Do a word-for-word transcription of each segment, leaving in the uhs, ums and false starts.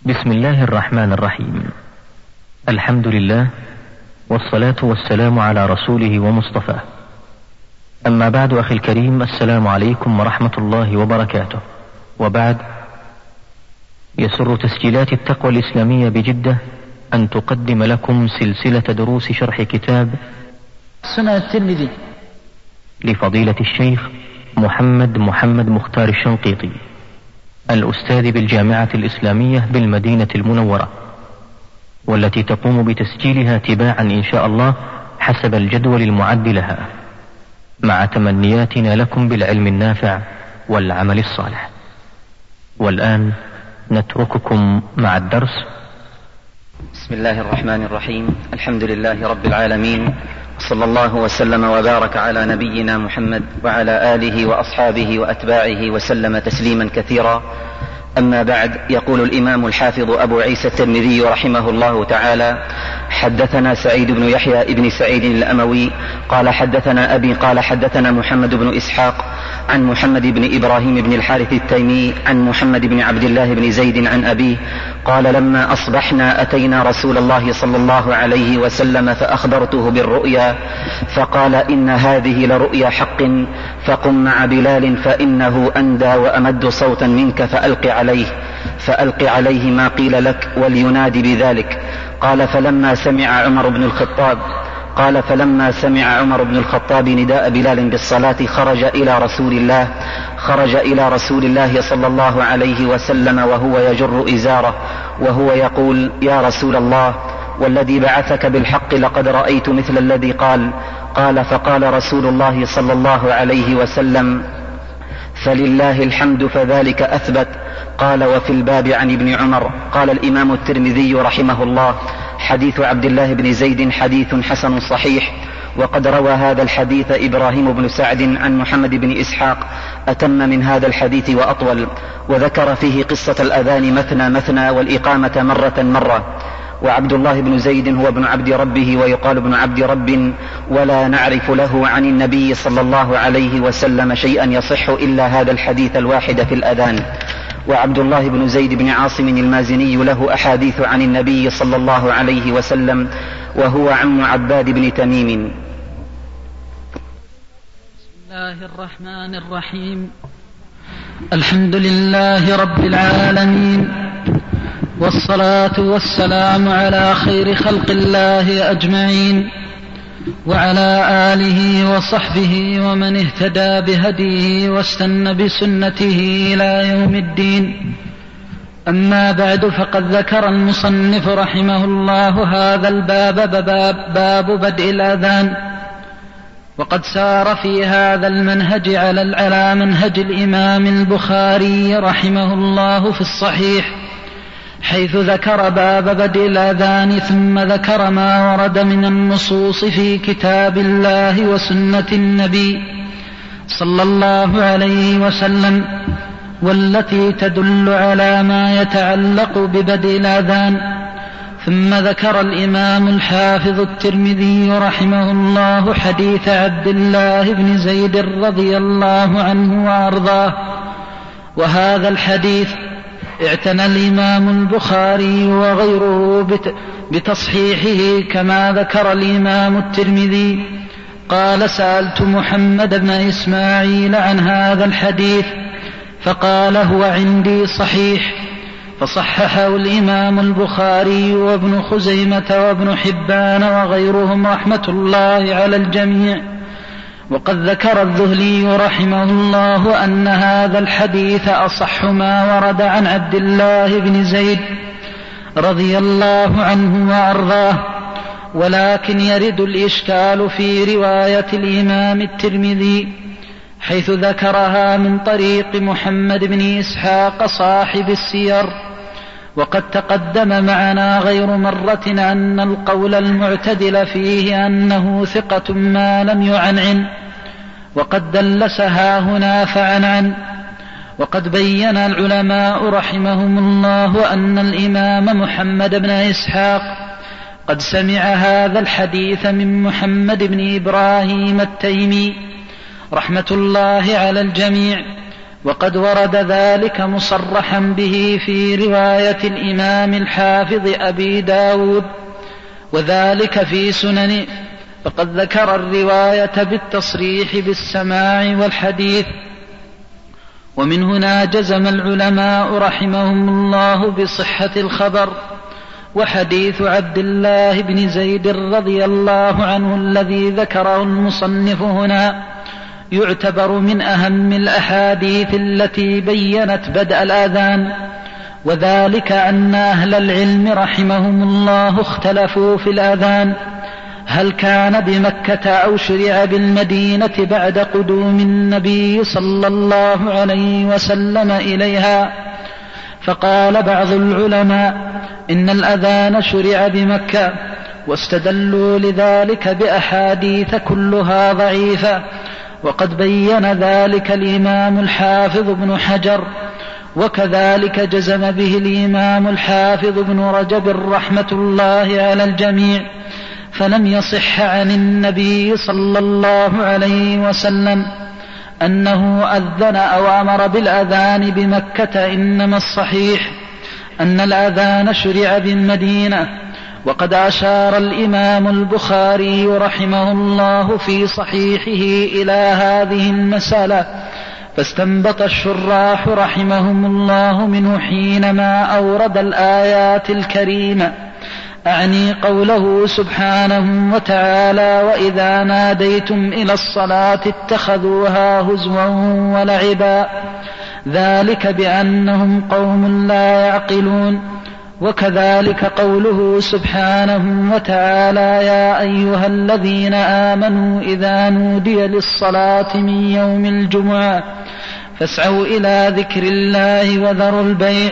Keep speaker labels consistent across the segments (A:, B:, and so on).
A: بسم الله الرحمن الرحيم. الحمد لله والصلاة والسلام على رسوله ومصطفاه. أما بعد، أخي الكريم، السلام عليكم ورحمة الله وبركاته. وبعد، يسر تسجيلات التقوى الإسلامية بجدة أن تقدم لكم سلسلة دروس شرح كتاب
B: سنن الترمذي
A: لفضيلة الشيخ محمد محمد مختار الشنقيطي، الأستاذ بالجامعة الإسلامية بالمدينة المنورة، والتي تقوم بتسجيلها تباعا إن شاء الله حسب الجدول المعد لها، مع تمنياتنا لكم بالعلم النافع والعمل الصالح. والآن نترككم مع الدرس.
C: بسم الله الرحمن الرحيم. الحمد لله رب العالمين، صلى الله وسلم وبارك على نبينا محمد وعلى آله وأصحابه وأتباعه وسلم تسليما كثيرا. أما بعد، يقول الإمام الحافظ أبو عيسى الترمذي رحمه الله تعالى: حدثنا سعيد بن يحيى ابن سعيد الأموي قال حدثنا أبي قال حدثنا محمد بن إسحاق عن محمد بن إبراهيم بن الحارث التيمي عن محمد بن عبد الله بن زيد عن أبيه قال: لما أصبحنا أتينا رسول الله صلى الله عليه وسلم فأخبرته بالرؤيا، فقال: إن هذه لرؤيا حق، فقم مع بلال فإنه أندى وأمد صوتا منك فألق عليه فألق عليه ما قيل لك ولينادي بذلك. قال: فلما سمع عمر بن الخطاب قال فلما سمع عمر بن الخطاب نداء بلال بالصلاة خرج إلى رسول الله خرج إلى رسول الله صلى الله عليه وسلم وهو يجر إزاره وهو يقول: يا رسول الله، والذي بعثك بالحق لقد رأيت مثل الذي قال. قال: فقال رسول الله صلى الله عليه وسلم: فلله الحمد، فذلك أثبت. قال: وفي الباب عن ابن عمر. قال الإمام الترمذي رحمه الله: حديث عبد الله بن زيد حديث حسن صحيح. وقد روى هذا الحديث إبراهيم بن سعد عن محمد بن إسحاق أتم من هذا الحديث وأطول، وذكر فيه قصة الأذان مثنى مثنى والإقامة مرة مرة. وعبد الله بن زيد هو ابن عبد ربه ويقال ابن عبد رب، ولا نعرف له عن النبي صلى الله عليه وسلم شيئا يصح إلا هذا الحديث الواحد في الأذان. وعبد الله بن زيد بن عاصم المازني له أحاديث عن النبي صلى الله عليه وسلم، وهو عم عباد بن تميم.
B: بسم الله الرحمن الرحيم. الحمد لله رب العالمين، والصلاة والسلام على خير خلق الله أجمعين، وعلى آله وصحبه ومن اهتدى بهديه واستنى بسنته إلى يوم الدين. أما بعد، فقد ذكر المصنف رحمه الله هذا الباب باب, باب بدء الأذان، وقد سار في هذا المنهج على على منهج الإمام البخاري رحمه الله في الصحيح، حيث ذكر باب بدء الأذان ثم ذكر ما ورد من النصوص في كتاب الله وسنة النبي صلى الله عليه وسلم، والتي تدل على ما يتعلق ببدء الأذان. ثم ذكر الإمام الحافظ الترمذي رحمه الله حديث عبد الله بن زيد رضي الله عنه وأرضاه، وهذا الحديث اعتنى الإمام البخاري وغيره بتصحيحه كما ذكر الإمام الترمذي. قال: سألت محمد بن إسماعيل عن هذا الحديث فقال: هو عندي صحيح. فصححه الإمام البخاري وابن خزيمة وابن حبان وغيرهم رحمة الله على الجميع. وقد ذكر الذهلي رحمه الله أن هذا الحديث أصح ما ورد عن عبد الله بن زيد رضي الله عنه وأرضاه، ولكن يرد الإشكال في رواية الإمام الترمذي حيث ذكرها من طريق محمد بن إسحاق صاحب السير. وقد تقدم معنا غير مرة أن القول المعتدل فيه أنه ثقة ما لم يعنعن، وقد دلسها هنا فعنعن. وقد بين العلماء رحمهم الله أن الإمام محمد بن إسحاق قد سمع هذا الحديث من محمد بن إبراهيم التيمي رحمة الله على الجميع، وقد ورد ذلك مصرحا به في رواية الإمام الحافظ أبي داود وذلك في سننه، فقد ذكر الرواية بالتصريح بالسماع والحديث. ومن هنا جزم العلماء رحمهم الله بصحة الخبر. وحديث عبد الله بن زيد رضي الله عنه الذي ذكره المصنف هنا يعتبر من أهم الأحاديث التي بيّنت بدء الآذان، وذلك أن أهل العلم رحمهم الله اختلفوا في الآذان، هل كان بمكة أو شرع بالمدينة بعد قدوم النبي صلى الله عليه وسلم إليها. فقال بعض العلماء إن الأذان شرع بمكة، واستدلوا لذلك بأحاديث كلها ضعيفة، وقد بين ذلك الإمام الحافظ ابن حجر، وكذلك جزم به الإمام الحافظ ابن رجب رحمة الله على الجميع، فلم يصح عن النبي صلى الله عليه وسلم أنه أذن أو أمر بالأذان بمكة، إنما الصحيح أن الأذان شرع بالمدينة. وقد أشار الإمام البخاري رحمه الله في صحيحه إلى هذه المسألة، فاستنبط الشراح رحمهم الله منه حينما أورد الآيات الكريمة، أعني قوله سبحانه وتعالى: وإذا ناديتم إلى الصلاة اتخذوها هزوا ولعبا، ذلك بأنهم قوم لا يعقلون. وكذلك قوله سبحانه وتعالى: يا أيها الذين آمنوا إذا نودي للصلاة من يوم الجمعة فاسعوا إلى ذكر الله وذروا البيع.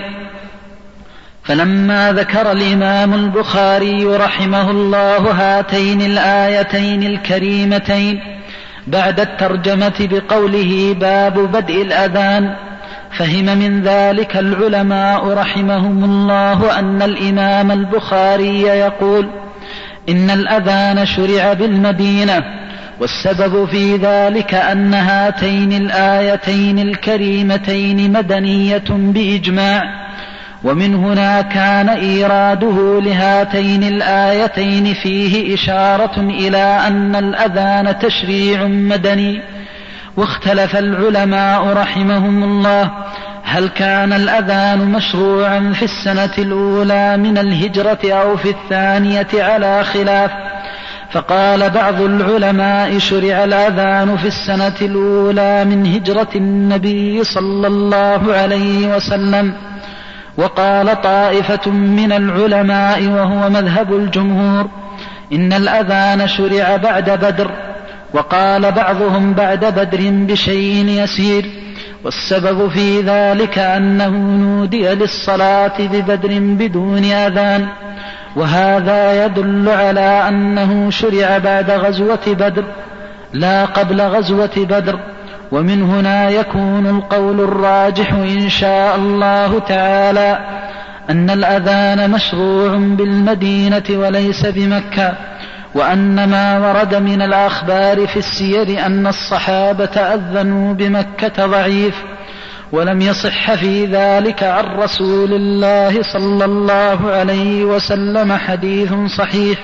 B: فلما ذكر الإمام البخاري رحمه الله هاتين الآيتين الكريمتين بعد الترجمة بقوله باب بدء الأذان، فهم من ذلك العلماء رحمهم الله أن الإمام البخاري يقول إن الأذان شرع بالمدينة، والسبب في ذلك أن هاتين الآيتين الكريمتين مدنية بإجماع. ومن هنا كان إيراده لهاتين الآيتين فيه إشارة إلى أن الأذان تشريع مدني. واختلف العلماء رحمهم الله هل كان الأذان مشروعا في السنة الأولى من الهجرة أو في الثانية على خلاف، فقال بعض العلماء شرع الأذان في السنة الأولى من هجرة النبي صلى الله عليه وسلم، وقال طائفة من العلماء وهو مذهب الجمهور إن الأذان شرع بعد بدر، وقال بعضهم بعد بدر بشيء يسير، والسبب في ذلك أنه نودي للصلاة ببدر بدون أذان، وهذا يدل على أنه شرع بعد غزوة بدر لا قبل غزوة بدر. ومن هنا يكون القول الراجح إن شاء الله تعالى أن الأذان مشروع بالمدينة وليس بمكة، وأن ما ورد من الأخبار في السير أن الصحابة أذنوا بمكة ضعيف، ولم يصح في ذلك عن رسول الله صلى الله عليه وسلم حديث صحيح.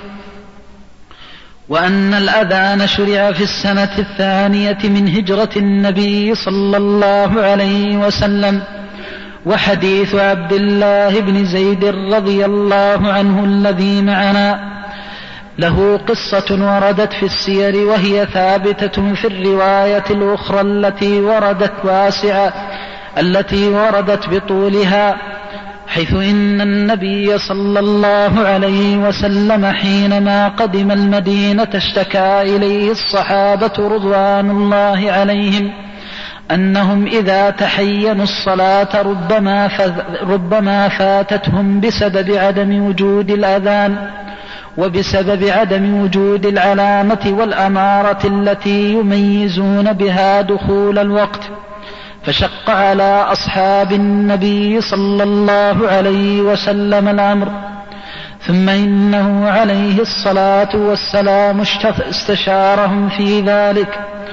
B: وأن الأذان شرع في السنة الثانية من هجرة النبي صلى الله عليه وسلم. وحديث عبد الله بن زيد رضي الله عنه الذي معنا له قصة وردت في السير، وهي ثابتة في الرواية الأخرى التي وردت واسعة التي وردت بطولها، حيث إن النبي صلى الله عليه وسلم حينما قدم المدينة اشتكى إليه الصحابة رضوان الله عليهم أنهم إذا تحينوا الصلاة ربما, ربما فاتتهم بسبب عدم وجود الأذان، وبسبب عدم وجود العلامة والأمارة التي يميزون بها دخول الوقت، فشق على أصحاب النبي صلى الله عليه وسلم الأمر. ثم إنه عليه الصلاة والسلام استشارهم في ذلك،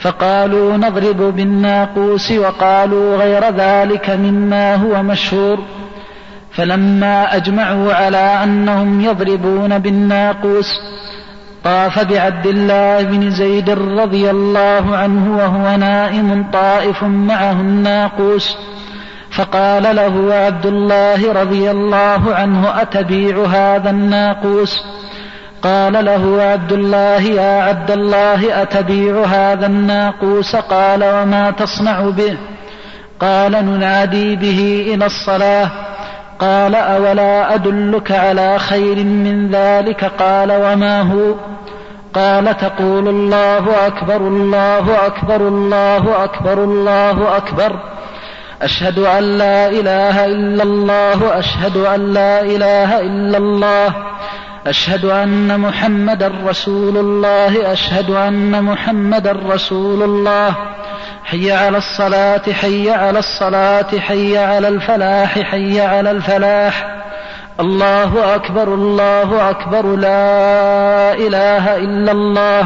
B: فقالوا نضرب بالناقوس، وقالوا غير ذلك مما هو مشهور. فلما أجمعوا على أنهم يضربون بالناقوس طاف بعبد الله بن زيد رضي الله عنه وهو نائم طائف معه الناقوس، فقال له عبد الله رضي الله عنه أتبيع هذا الناقوس؟ قال له عبد الله يا عبد الله أتبيع هذا الناقوس؟ قال وما تصنع به؟ قال ننادي به إلى الصلاة. قال أولا أدلك على خير من ذلك؟ قال وما هو؟ قال تقول الله أكبر الله أكبر الله أكبر الله أكبر، أشهد أن لا إله إلا الله، أشهد أن لا إله إلا الله، أشهد أن محمدا رسول الله، أشهد أن محمدا رسول الله، حي على الصلاة حي على الصلاة حي على الفلاح حي على الفلاح، الله أكبر الله أكبر لا إله إلا الله.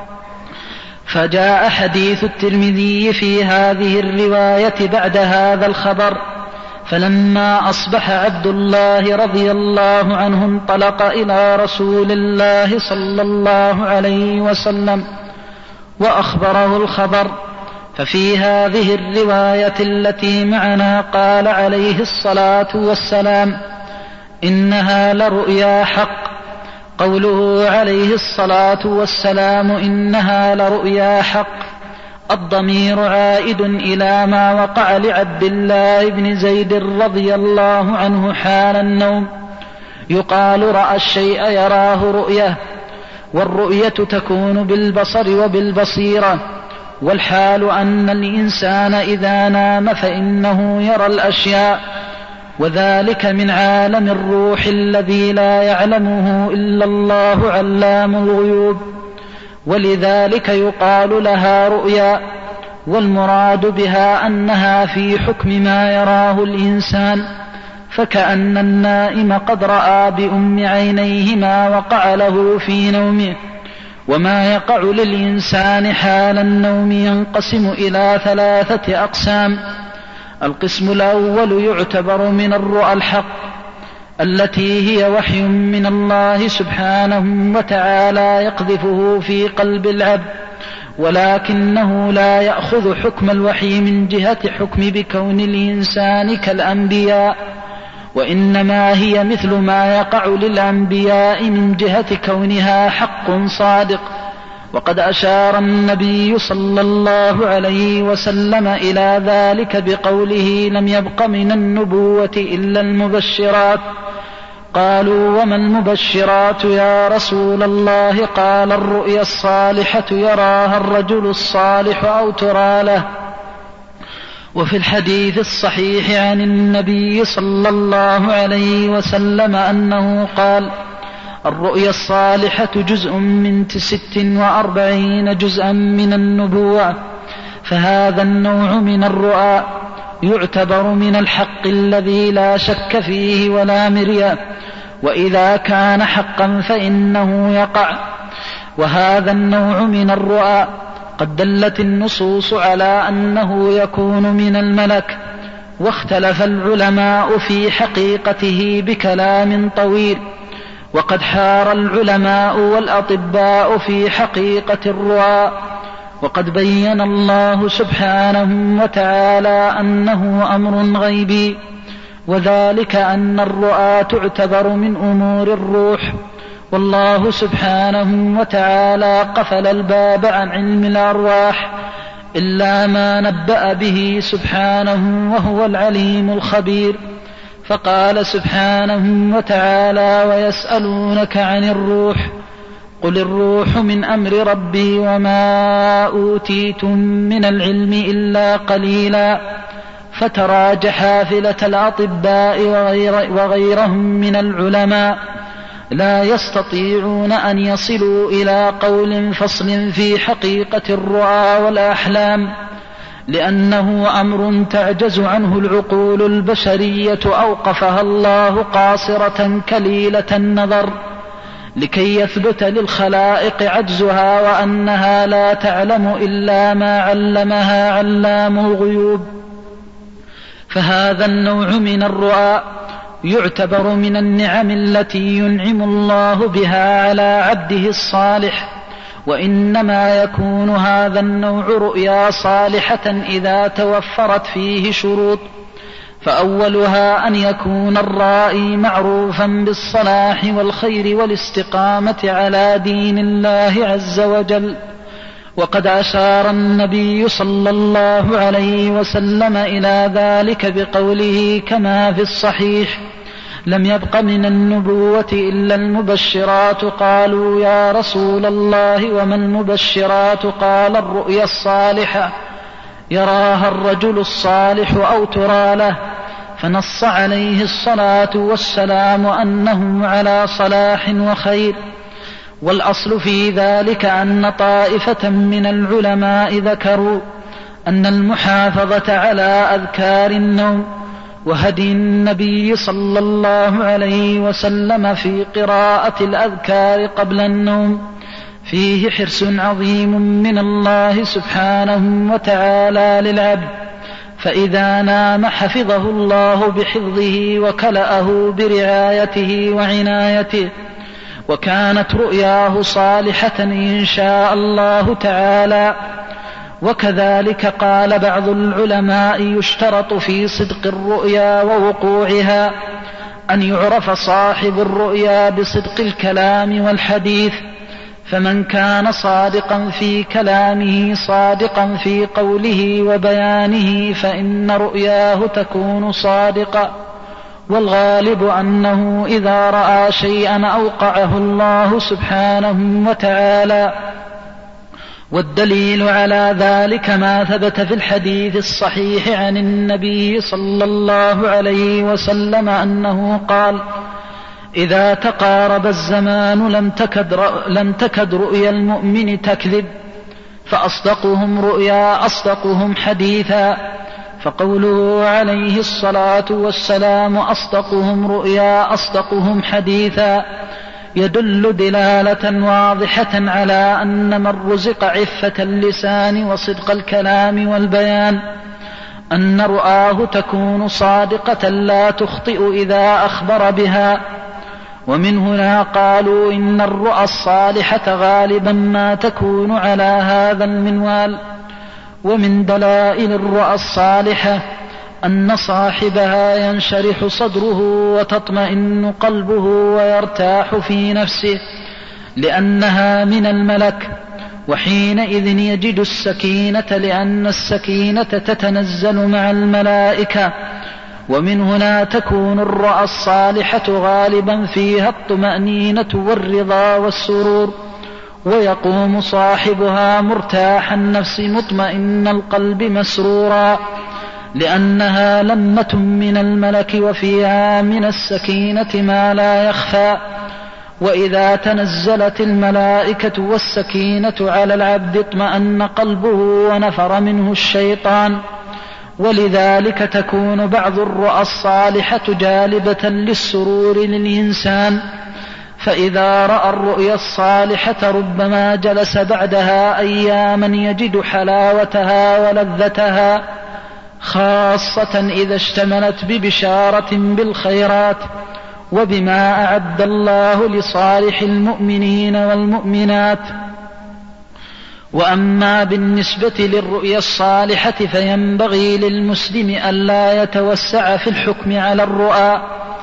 B: فجاء حديث الترمذي في هذه الرواية بعد هذا الخبر. فلما أصبح عبد الله رضي الله عنه انطلق إلى رسول الله صلى الله عليه وسلم وأخبره الخبر. ففي هذه الرواية التي معنا قال عليه الصلاة والسلام إنها لرؤيا حق. قوله عليه الصلاة والسلام إنها لرؤيا حق، الضمير عائد إلى ما وقع لعبد الله بن زيد رضي الله عنه حال النوم. يقال رأى الشيء يراه رؤية، والرؤية تكون بالبصر وبالبصيرة، والحال أن الإنسان إذا نام فإنه يرى الأشياء، وذلك من عالم الروح الذي لا يعلمه إلا الله علام الغيوب، ولذلك يقال لها رؤيا. والمراد بها أنها في حكم ما يراه الإنسان، فكأن النائم قد رأى بأم عينيه ما وقع له في نومه. وما يقع للإنسان حال النوم ينقسم إلى ثلاثة أقسام. القسم الأول يعتبر من الرؤى الحق التي هي وحي من الله سبحانه وتعالى يقذفه في قلب العبد، ولكنه لا يأخذ حكم الوحي من جهة حكم بكون الإنسان كالأنبياء، وإنما هي مثل ما يقع للأنبياء من جهة كونها حق صادق. وقد أشار النبي صلى الله عليه وسلم إلى ذلك بقوله لم يبق من النبوة إلا المبشرات. قالوا وما المبشرات يا رسول الله؟ قال الرؤيا الصالحة يراها الرجل الصالح أو ترى له. وفي الحديث الصحيح عن النبي صلى الله عليه وسلم أنه قال الرؤيا الصالحة جزء من ست وأربعين جزءا من النبوة. فهذا النوع من الرؤى يعتبر من الحق الذي لا شك فيه ولا مرية، وإذا كان حقا فإنه يقع. وهذا النوع من الرؤى قد دلت النصوص على أنه يكون من الملك، واختلف العلماء في حقيقته بكلام طويل، وقد حار العلماء والأطباء في حقيقة الرؤى. وقد بين الله سبحانه وتعالى أنه أمر غيبي، وذلك أن الرؤى تعتبر من أمور الروح، والله سبحانه وتعالى قفل الباب عن علم الأرواح إلا ما نبأ به سبحانه وهو العليم الخبير. فقال سبحانه وتعالى ويسألونك عن الروح قل الروح من أمر ربي وما أوتيتم من العلم إلا قليلا. فترى جحافلة الأطباء وغير وغيرهم من العلماء لا يستطيعون أن يصلوا إلى قول فصل في حقيقة الرؤى والأحلام، لأنه أمر تعجز عنه العقول البشرية أوقفها الله قاصرة كليلة النظر، لكي يثبت للخلائق عجزها وأنها لا تعلم إلا ما علمها علام الغيوب. فهذا النوع من الرؤى يعتبر من النعم التي ينعم الله بها على عبده الصالح، وإنما يكون هذا النوع رؤيا صالحة إذا توفرت فيه شروط، فأولها أن يكون الرائي معروفا بالصلاح والخير والاستقامة على دين الله عز وجل. وقد أشار النبي صلى الله عليه وسلم إلى ذلك بقوله كما في الصحيح: لم يبق من النبوة إلا المبشرات. قالوا يا رسول الله وما المبشرات؟ قال الرؤيا الصالحة يراها الرجل الصالح أو ترى له. فنص عليه الصلاة والسلام أنهم على صلاح وخير. والأصل في ذلك أن طائفة من العلماء ذكروا أن المحافظة على أذكار النوم وهدي النبي صلى الله عليه وسلم في قراءة الأذكار قبل النوم فيه حرص عظيم من الله سبحانه وتعالى للعبد، فإذا نام حفظه الله بحفظه وكلأه برعايته وعنايته، وكانت رؤياه صالحة إن شاء الله تعالى. وكذلك قال بعض العلماء يشترط في صدق الرؤيا ووقوعها أن يعرف صاحب الرؤيا بصدق الكلام والحديث، فمن كان صادقا في كلامه صادقا في قوله وبيانه فإن رؤياه تكون صادقة. والغالب أنه إذا رأى شيئا أوقعه الله سبحانه وتعالى. والدليل على ذلك ما ثبت في الحديث الصحيح عن النبي صلى الله عليه وسلم أنه قال: إذا تقارب الزمان لم تكد, لم تكد رؤيا المؤمن تكذب، فأصدقهم رؤيا أصدقهم حديثا. فقوله عليه الصلاة والسلام أصدقهم رؤيا أصدقهم حديثا يدل دلالة واضحة على أن من رزق عفة اللسان وصدق الكلام والبيان أن رؤاه تكون صادقة لا تخطئ إذا أخبر بها. ومن هنا قالوا إن الرؤى الصالحة غالبا ما تكون على هذا المنوال. ومن دلائل الرؤى الصالحة أن صاحبها ينشرح صدره وتطمئن قلبه ويرتاح في نفسه لأنها من الملك، وحينئذ يجد السكينة لأن السكينة تتنزل مع الملائكة. ومن هنا تكون الرؤى الصالحة غالبا فيها الطمأنينة والرضا والسرور، ويقوم صاحبها مرتاح النفس مطمئن القلب مسرورا، لأنها لمة من الملك وفيها من السكينة ما لا يخفى. وإذا تنزلت الملائكة والسكينة على العبد اطمأن قلبه ونفر منه الشيطان. ولذلك تكون بعض الرؤى الصالحة جالبة للسرور للإنسان، فإذا رأى الرؤيا الصالحة ربما جلس بعدها أياما يجد حلاوتها ولذتها، خاصة إذا اشتملت ببشارة بالخيرات وبما أعد الله لصالح المؤمنين والمؤمنات. وأما بالنسبة للرؤيا الصالحة فينبغي للمسلم ألا يتوسع في الحكم على الرؤى،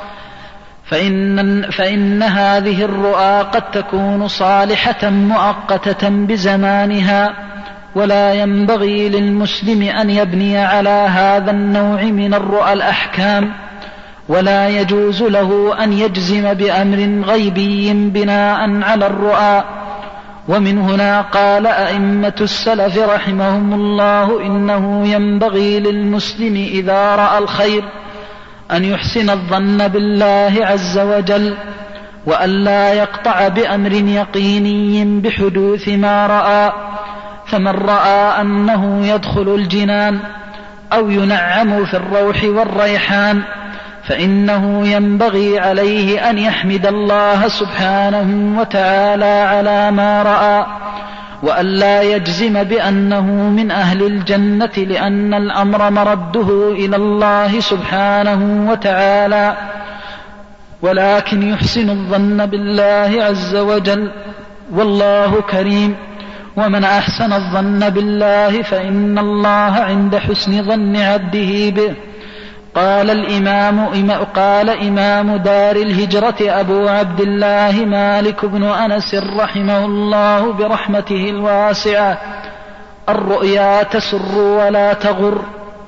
B: فإن, فإن هذه الرؤى قد تكون صالحة مؤقتة بزمانها، ولا ينبغي للمسلم أن يبني على هذا النوع من الرؤى الأحكام، ولا يجوز له أن يجزم بأمر غيبي بناء على الرؤى. ومن هنا قال أئمة السلف رحمهم الله إنه ينبغي للمسلم إذا رأى الخير أن يحسن الظن بالله عز وجل، وألا يقطع بأمر يقيني بحدوث ما رأى. فمن رأى أنه يدخل الجنان أو ينعم في الروح والريحان فإنه ينبغي عليه أن يحمد الله سبحانه وتعالى على ما رأى، وأن لا يجزم بأنه من أهل الجنة، لأن الأمر مرده إلى الله سبحانه وتعالى، ولكن يحسن الظن بالله عز وجل، والله كريم. ومن أحسن الظن بالله فإن الله عند حسن ظن عبده به. قال الإمام قال إمام دار الهجرة أبو عبد الله مالك بن أنس رحمه الله برحمته الواسعة: الرؤيا تسر ولا تغر.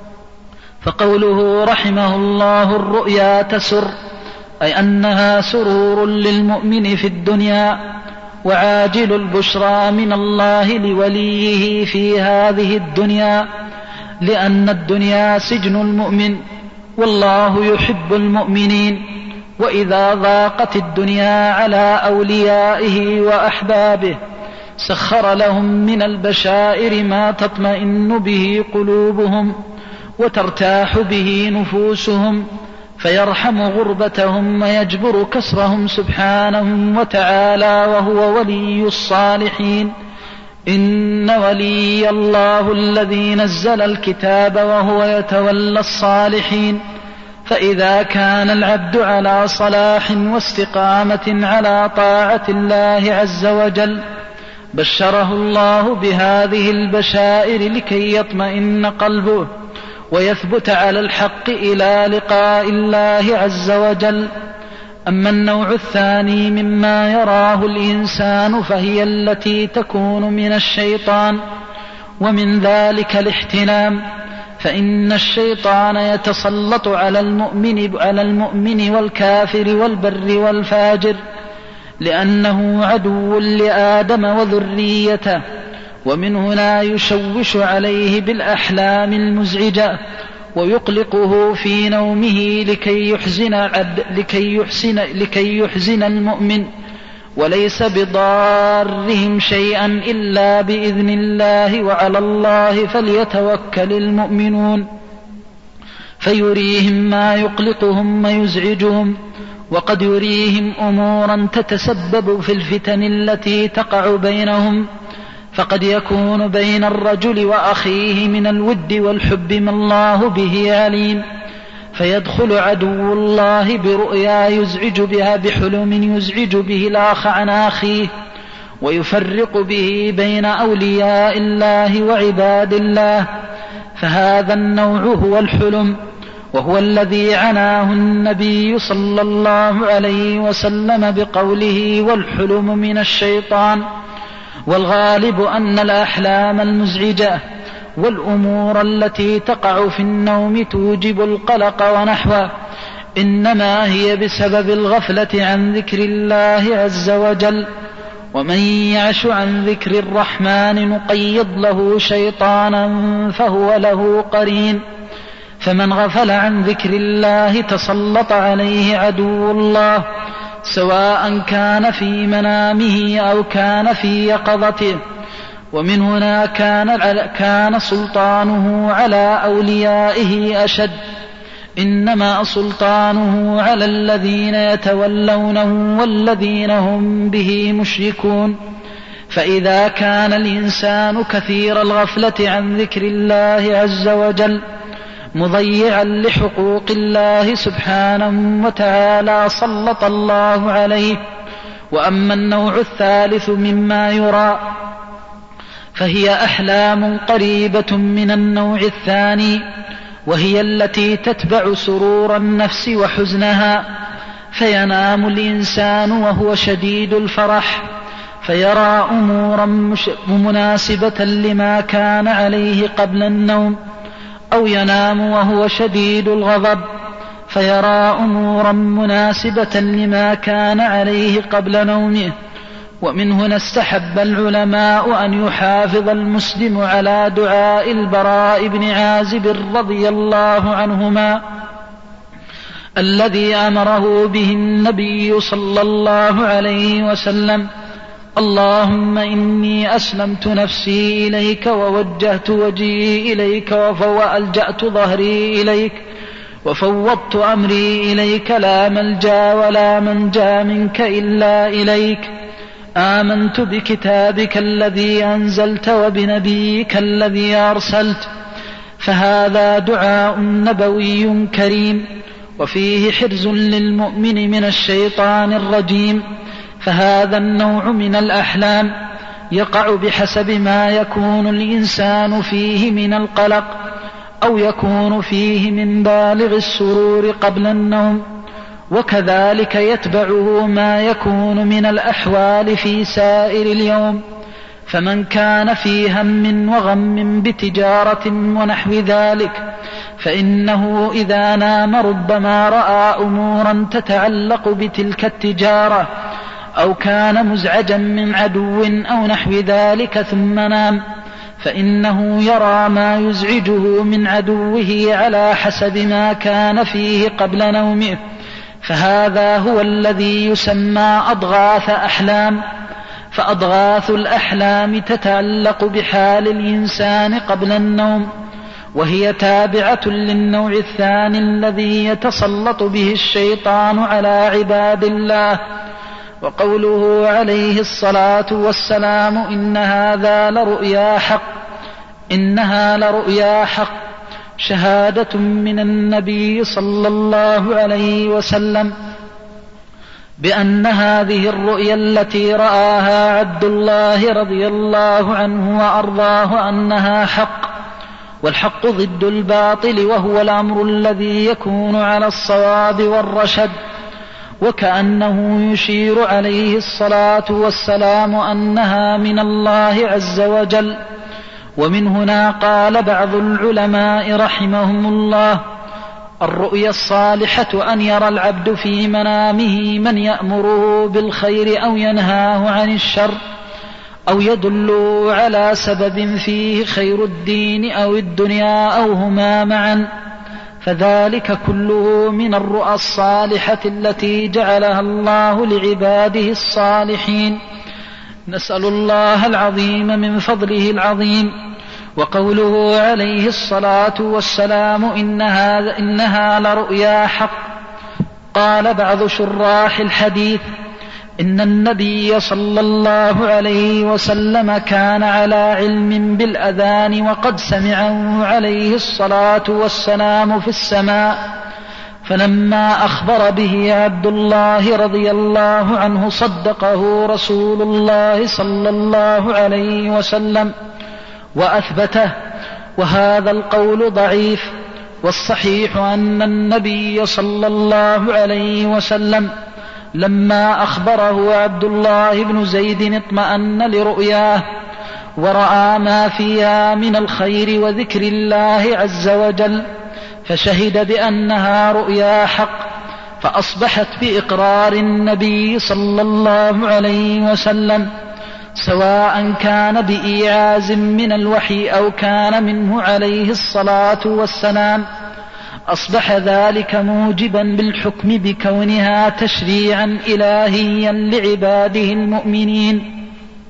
B: فقوله رحمه الله الرؤيا تسر أي أنها سرور للمؤمن في الدنيا، وعاجل البشرى من الله لوليه في هذه الدنيا، لأن الدنيا سجن المؤمن، والله يحب المؤمنين. وإذا ضاقت الدنيا على أوليائه وأحبابه سخر لهم من البشائر ما تطمئن به قلوبهم وترتاح به نفوسهم، فيرحم غربتهم ويجبر كسرهم سبحانه وتعالى، وهو ولي الصالحين. إن ولي الله الذي نزل الكتاب وهو يتولى الصالحين. فإذا كان العبد على صلاح واستقامة على طاعة الله عز وجل بشره الله بهذه البشائر لكي يطمئن قلبه ويثبت على الحق إلى لقاء الله عز وجل. أما النوع الثاني مما يراه الإنسان فهي التي تكون من الشيطان، ومن ذلك الاحتلام، فإن الشيطان يتسلط على المؤمن على المؤمن والكافر والبر والفاجر، لأنه عدو لآدم وذريته، ومن هنا يشوش عليه بالأحلام المزعجة ويقلقه في نومه لكي يحزن, عبد لكي يحزن, لكي يحزن المؤمن، وليس بضارهم شيئا إلا بإذن الله، وعلى الله فليتوكل المؤمنون. فيريهم ما يقلقهم ويزعجهم، وقد يريهم أمورا تتسبب في الفتن التي تقع بينهم، فقد يكون بين الرجل وأخيه من الود والحب ما الله به عليم، فيدخل عدو الله برؤيا يزعج بها بحلم يزعج به الآخ عن أخيه، ويفرق به بين أولياء الله وعباد الله، فهذا النوع هو الحلم، وهو الذي عناه النبي صلى الله عليه وسلم بقوله: والحلم من الشيطان. والغالب أن الأحلام المزعجة والأمور التي تقع في النوم توجب القلق ونحوه إنما هي بسبب الغفلة عن ذكر الله عز وجل، ومن يعش عن ذكر الرحمن نقيض له شيطانا فهو له قرين. فمن غفل عن ذكر الله تسلط عليه عدو الله، سواء كان في منامه أو كان في يقظته، ومن هنا كان, كان سلطانه على أوليائه أشد، إنما سلطانه على الذين يتولونه والذين هم به مشركون. فإذا كان الإنسان كثير الغفلة عن ذكر الله عز وجل مضيعا لحقوق الله سبحانه وتعالى سلط الله عليه. وأما النوع الثالث مما يرى فهي أحلام قريبة من النوع الثاني، وهي التي تتبع سرور النفس وحزنها، فينام الإنسان وهو شديد الفرح فيرى أمورا مناسبة لما كان عليه قبل النوم، أو ينام وهو شديد الغضب فيرى أمورا مناسبة لما كان عليه قبل نومه. ومن هنا استحب العلماء أن يحافظ المسلم على دعاء البراء بن عازب رضي الله عنهما الذي أمره به النبي صلى الله عليه وسلم: اللهم إني أسلمت نفسي إليك ووجهت وجهي إليك وألجأت ظهري إليك وفوضت أمري إليك لا ملجا ولا منجا منك إلا إليك. آمنت بكتابك الذي أنزلت وبنبيك الذي أرسلت. فهذا دعاء نبوي كريم، وفيه حرز للمؤمن من الشيطان الرجيم. فهذا النوع من الأحلام يقع بحسب ما يكون الإنسان فيه من القلق، أو يكون فيه من بالغ السرور قبل النوم، وكذلك يتبعه ما يكون من الأحوال في سائر اليوم. فمن كان في هم وغم بتجارة ونحو ذلك فإنه إذا نام ربما رأى أمورا تتعلق بتلك التجارة، أو كان مزعجا من عدو أو نحو ذلك ثم نام، فإنه يرى ما يزعجه من عدوه على حسب ما كان فيه قبل نومه. فهذا هو الذي يسمى أضغاث أحلام. فأضغاث الأحلام تتعلق بحال الإنسان قبل النوم، وهي تابعة للنوع الثاني الذي يتسلط به الشيطان على عباد الله. وقوله عليه الصلاة والسلام إن هذا لرؤيا حق إنها لرؤيا حق شهادة من النبي صلى الله عليه وسلم بأن هذه الرؤيا التي رآها عبد الله رضي الله عنه وأرضاه أنها حق. والحق ضد الباطل، وهو الأمر الذي يكون على الصواب والرشد. وكأنه يشير عليه الصلاة والسلام أنها من الله عز وجل. ومن هنا قال بعض العلماء رحمهم الله: الرؤيا الصالحة أن يرى العبد في منامه من يأمره بالخير أو ينهاه عن الشر، أو يدل على سبب فيه خير الدين أو الدنيا أو هما معا، فذلك كله من الرؤى الصالحة التي جعلها الله لعباده الصالحين. نسأل الله العظيم من فضله العظيم. وقوله عليه الصلاة والسلام إنها, إنها لرؤيا حق، قال بعض شراح الحديث إن النبي صلى الله عليه وسلم كان على علم بالأذان وقد سمعه عليه الصلاة والسلام في السماء، فلما أخبر به عبد الله رضي الله عنه صدقه رسول الله صلى الله عليه وسلم وأثبته. وهذا القول ضعيف، والصحيح أن النبي صلى الله عليه وسلم لما أخبره عبد الله بن زيد اطمأن لرؤياه، ورأى ما فيها من الخير وذكر الله عز وجل، فشهد بأنها رؤيا حق، فأصبحت بإقرار النبي صلى الله عليه وسلم، سواء كان بإيعاز من الوحي أو كان منه عليه الصلاة والسلام، أصبح ذلك موجبا بالحكم بكونها تشريعا إلهيا لعباده المؤمنين.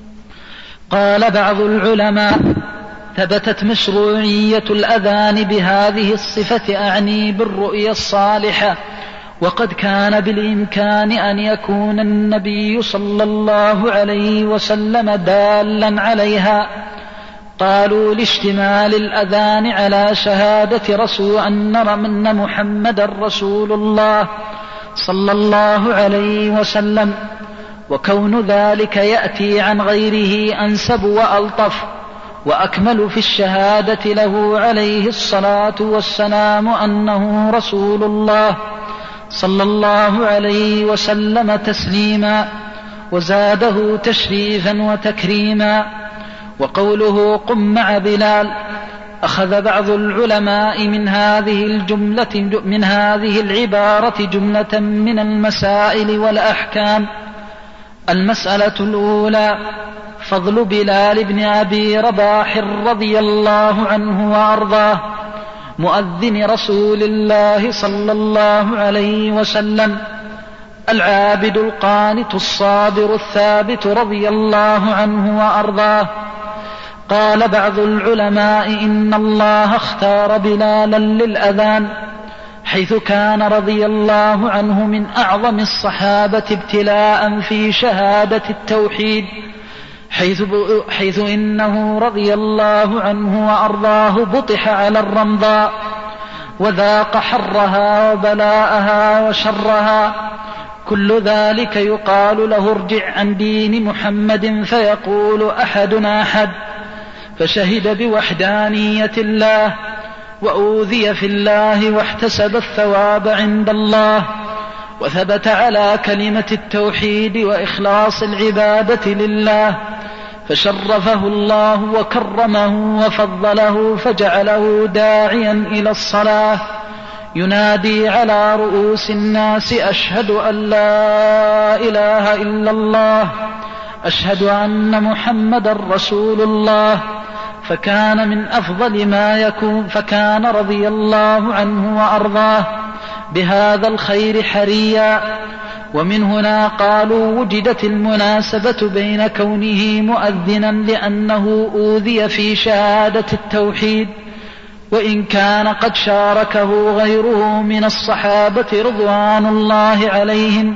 B: قال بعض العلماء: ثبتت مشروعية الأذان بهذه الصفة، أعني بالرؤيا الصالحة، وقد كان بالإمكان أن يكون النبي صلى الله عليه وسلم دالا عليها. قالوا لاشتمال الأذان على شهادة رسول أن محمد رسول الله صلى الله عليه وسلم، وكون ذلك يأتي عن غيره أنسب وألطف وأكمل في الشهادة له عليه الصلاة والسلام أنه رسول الله صلى الله عليه وسلم تسليما، وزاده تشريفا وتكريما. وقوله قم مع بلال، أخذ بعض العلماء من هذه الجملة من هذه العبارة جملة من المسائل والأحكام. المسألة الأولى: فضل بلال بن أبي رباح رضي الله عنه وأرضاه، مؤذن رسول الله صلى الله عليه وسلم، العابد القانت الصابر الثابت رضي الله عنه وأرضاه. قال بعض العلماء إن الله اختار بلالا للأذان، حيث كان رضي الله عنه من أعظم الصحابة ابتلاء في شهادة التوحيد، حيث, حيث إنه رضي الله عنه وأرضاه بطح على الرمضاء وذاق حرها وبلاءها وشرها، كل ذلك يقال له ارجع عن دين محمد فيقول أحدنا أحد، فشهد بوحدانية الله وأوذي في الله واحتسب الثواب عند الله، وثبت على كلمة التوحيد وإخلاص العبادة لله، فشرفه الله وكرمه وفضله فجعله داعيا إلى الصلاة ينادي على رؤوس الناس أشهد أن لا إله إلا الله، أشهد أن محمدا رسول الله، فكان من أفضل ما يكون، فكان رضي الله عنه وأرضاه بهذا الخير حريا. ومن هنا قالوا وجدت المناسبة بين كونه مؤذنا لأنه أوذي في شهادة التوحيد، وإن كان قد شاركه غيره من الصحابة رضوان الله عليهم،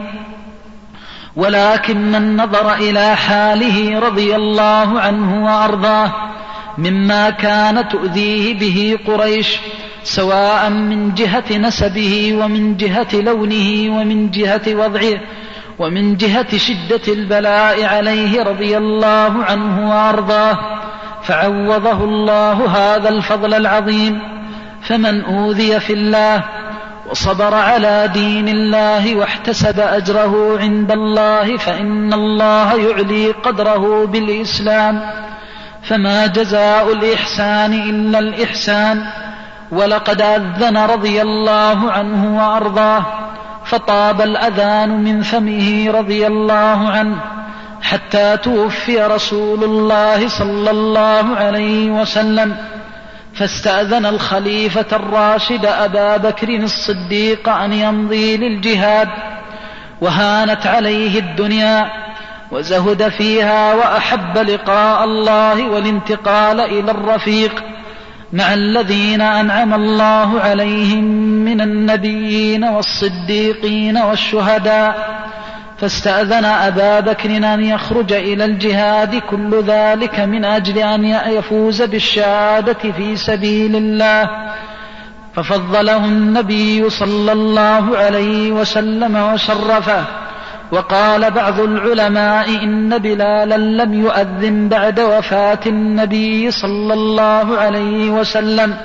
B: ولكن من نظر إلى حاله رضي الله عنه وأرضاه مما كان تؤذيه به قريش، سواء من جهة نسبه ومن جهة لونه ومن جهة وضعه ومن جهة شدة البلاء عليه رضي الله عنه وأرضاه، فعوضه الله هذا الفضل العظيم. فمن أوذي في الله وصبر على دين الله واحتسب أجره عند الله فإن الله يعلي قدره بالإسلام، فما جزاء الإحسان إلا الإحسان. ولقد أذن رضي الله عنه وأرضاه فطاب الأذان من فمه رضي الله عنه حتى توفي رسول الله صلى الله عليه وسلم، فاستأذن الخليفة الراشد أبا بكر الصديق أن يمضي للجهاد، وهانت عليه الدنيا وزهد فيها وأحب لقاء الله والانتقال إلى الرفيق مع الذين أنعم الله عليهم من النبيين والصديقين والشهداء، فاستأذن أبا بكر أن يخرج إلى الجهاد، كل ذلك من أجل أن يفوز بالشهادة في سبيل الله، ففضله النبي صلى الله عليه وسلم وشرفه. وقال بعض العلماء إن بلالا لم يؤذن بعد وفاة النبي صلى الله عليه وسلم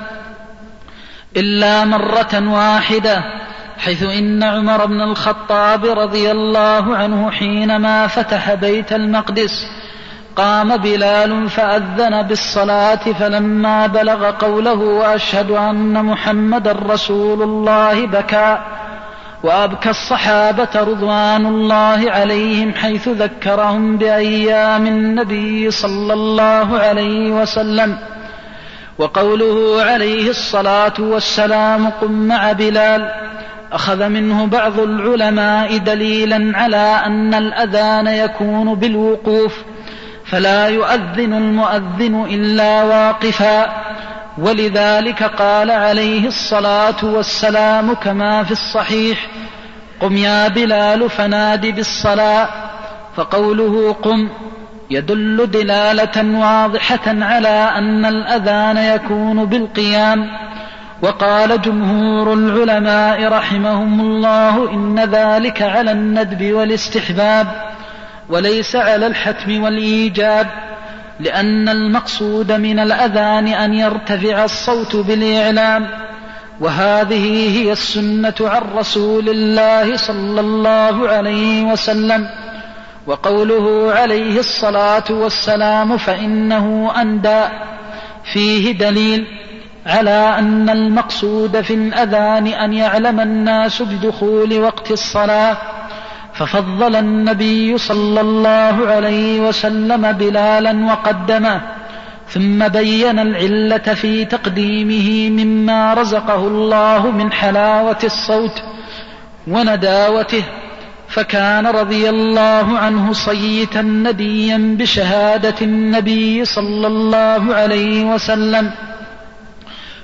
B: إلا مرة واحدة، حيث إن عمر بن الخطاب رضي الله عنه حينما فتح بيت المقدس قام بلال فأذن بالصلاة، فلما بلغ قوله وأشهد أن محمدا رسول الله بكى، وأبكى الصحابة رضوان الله عليهم حيث ذكرهم بأيام النبي صلى الله عليه وسلم. وقوله عليه الصلاة والسلام قم مع بلال أخذ منه بعض العلماء دليلا على أن الأذان يكون بالوقوف، فلا يؤذن المؤذن إلا واقفا، ولذلك قال عليه الصلاة والسلام كما في الصحيح قم يا بلال فناد بالصلاة، فقوله قم يدل دلالة واضحة على أن الأذان يكون بالقيام. وقال جمهور العلماء رحمهم الله إن ذلك على الندب والاستحباب وليس على الحتم والإيجاب، لأن المقصود من الأذان أن يرتفع الصوت بالإعلام، وهذه هي السنة عن رسول الله صلى الله عليه وسلم. وقوله عليه الصلاة والسلام فإنه أندى فيه دليل على أن المقصود في الأذان أن يعلم الناس بدخول وقت الصلاة، ففضل النبي صلى الله عليه وسلم بلالا وقدمه، ثم بين العلة في تقديمه مما رزقه الله من حلاوة الصوت ونداوته، فكان رضي الله عنه صيتا نديا بشهادة النبي صلى الله عليه وسلم،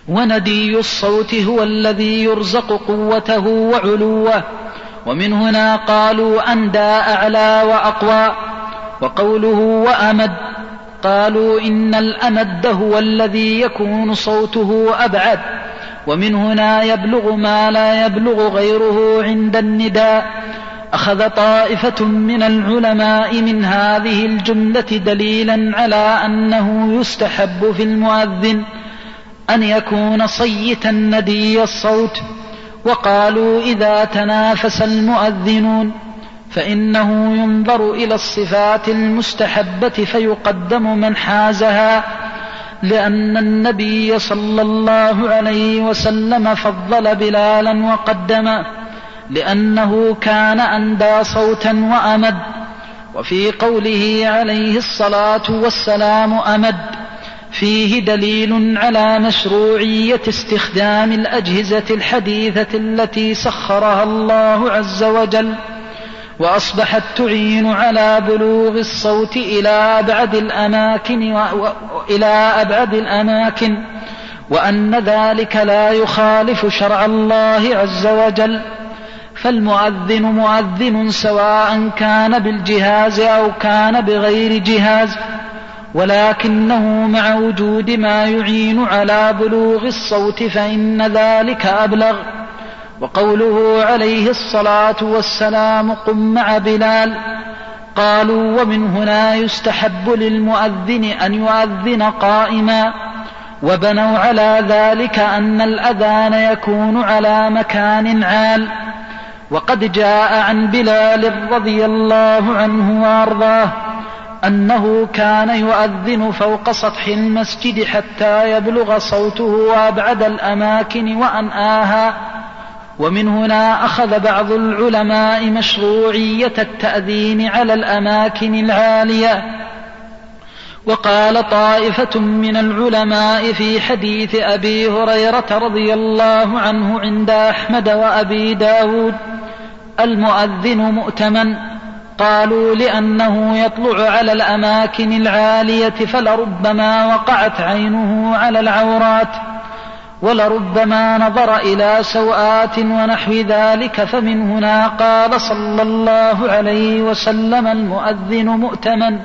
B: وندي الصوت هو الذي يرزق قوته وعلوه، ومن هنا قالوا أندى أعلى وأقوى. وقوله وأمد قالوا إن الأمد هو الذي يكون صوته أبعد، ومن هنا يبلغ ما لا يبلغ غيره عند النداء. أخذ طائفة من العلماء من هذه الجملة دليلا على أنه يستحب في المؤذن أن يكون صيتا ندي الصوت، وقالوا إذا تنافس المؤذنون فإنه ينظر إلى الصفات المستحبة فيقدم من حازها، لأن النبي صلى الله عليه وسلم فضل بلالا وقدمه لأنه كان أندى صوتا وأمد. وفي قوله عليه الصلاة والسلام أمد فيه دليل على مشروعية استخدام الأجهزة الحديثة التي سخرها الله عز وجل، وأصبحت تعين على بلوغ الصوت إلى أبعد الأماكن وإلى أبعد الأماكن، وأن ذلك لا يخالف شرع الله عز وجل. فالمؤذن مؤذن سواء كان بالجهاز أو كان بغير جهاز، ولكنه مع وجود ما يعين على بلوغ الصوت فإن ذلك أبلغ. وقوله عليه الصلاة والسلام قم مع بلال، قالوا ومن هنا يستحب للمؤذن أن يؤذن قائما، وبنوا على ذلك أن الأذان يكون على مكان عال. وقد جاء عن بلال رضي الله عنه وارضاه أنه كان يؤذن فوق سطح المسجد حتى يبلغ صوته أبعد الأماكن وأنآها. ومن هنا أخذ بعض العلماء مشروعية التأذين على الأماكن العالية. وقال طائفة من العلماء في حديث أبي هريرة رضي الله عنه عند أحمد وأبي داود المؤذن مؤتمن، قالوا لأنه يطلع على الأماكن العالية فلربما وقعت عينه على العورات، ولربما نظر إلى سوآت ونحو ذلك، فمن هنا قال صلى الله عليه وسلم المؤذن مؤتمن.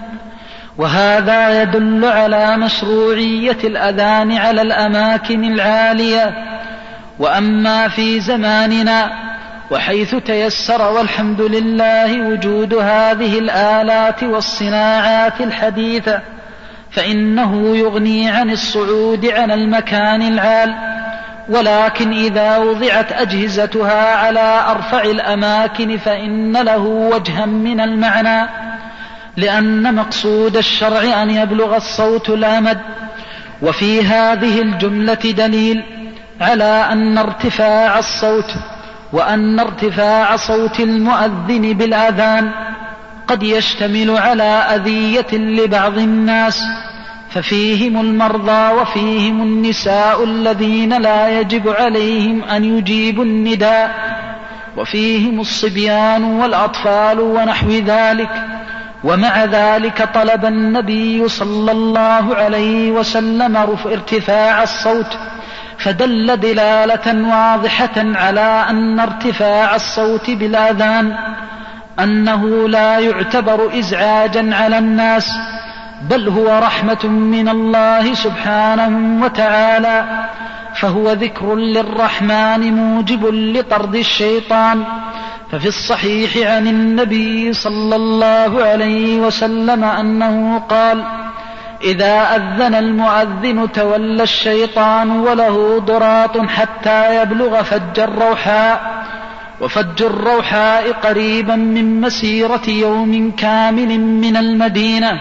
B: وهذا يدل على مشروعية الأذان على الأماكن العالية. وأما في زماننا وحيث تيسر والحمد لله وجود هذه الآلات والصناعات الحديثة فإنه يغني عن الصعود على المكان العال، ولكن إذا وضعت أجهزتها على أرفع الأماكن فإن له وجها من المعنى، لأن مقصود الشرع أن يبلغ الصوت الأمد. وفي هذه الجملة دليل على أن ارتفاع الصوت وأن ارتفاع صوت المؤذن بالأذان قد يشتمل على أذية لبعض الناس، ففيهم المرضى وفيهم النساء الذين لا يجب عليهم أن يجيبوا النداء، وفيهم الصبيان والأطفال ونحو ذلك. ومع ذلك طلب النبي صلى الله عليه وسلم ارتفاع الصوت، فدل دلالة واضحة على أن ارتفاع الصوت بالأذان أنه لا يعتبر إزعاجا على الناس، بل هو رحمة من الله سبحانه وتعالى، فهو ذكر للرحمن موجب لطرد الشيطان. ففي الصحيح عن النبي صلى الله عليه وسلم أنه قال إذا أذن المؤذن تولى الشيطان وله ضراط حتى يبلغ فج الروحاء، وفج الروحاء قريبا من مسيرة يوم كامل من المدينة.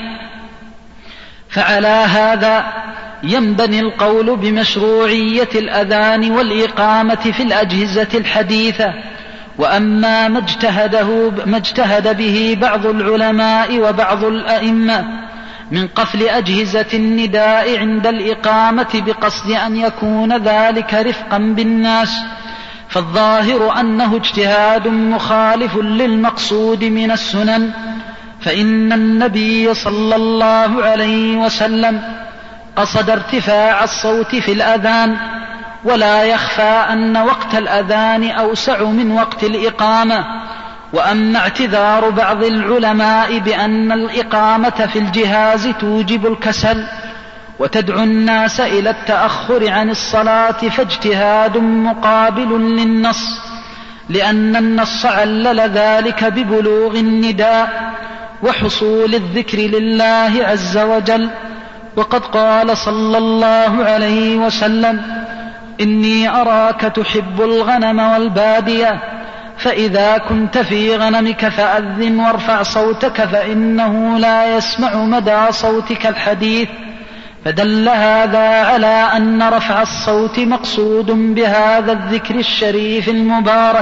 B: فعلى هذا ينبني القول بمشروعية الأذان والإقامة في الأجهزة الحديثة. وأما ما اجتهده ما اجتهد به بعض العلماء وبعض الأئمة من قفل أجهزة النداء عند الإقامة بقصد أن يكون ذلك رفقا بالناس، فالظاهر أنه اجتهاد مخالف للمقصود من السنن، فإن النبي صلى الله عليه وسلم قصد ارتفاع الصوت في الأذان ولا يخفى أن وقت الأذان أوسع من وقت الإقامة. وأما اعتذار بعض العلماء بأن الإقامة في الجهاز توجب الكسل وتدعو الناس إلى التأخر عن الصلاة فاجتهاد مقابل للنص، لأن النص علل ذلك ببلوغ النداء وحصول الذكر لله عز وجل. وقد قال صلى الله عليه وسلم: إني أراك تحب الغنم والبادية، فإذا كنت في غنمك فأذن وارفع صوتك فإنه لا يسمع مدى صوتك الحديث. فدل هذا على أن رفع الصوت مقصود بهذا الذكر الشريف المبارك.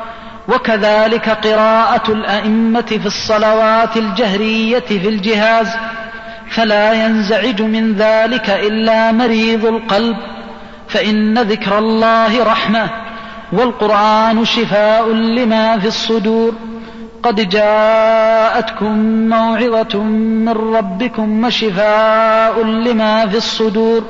B: وكذلك قراءة الأئمة في الصلوات الجهرية في الجهاز، فلا ينزعج من ذلك إلا مريض القلب، فإن ذكر الله رحمة والقرآن شفاء لما في الصدور. قد جاءتكم موعظة من ربكم وشفاء لما في الصدور،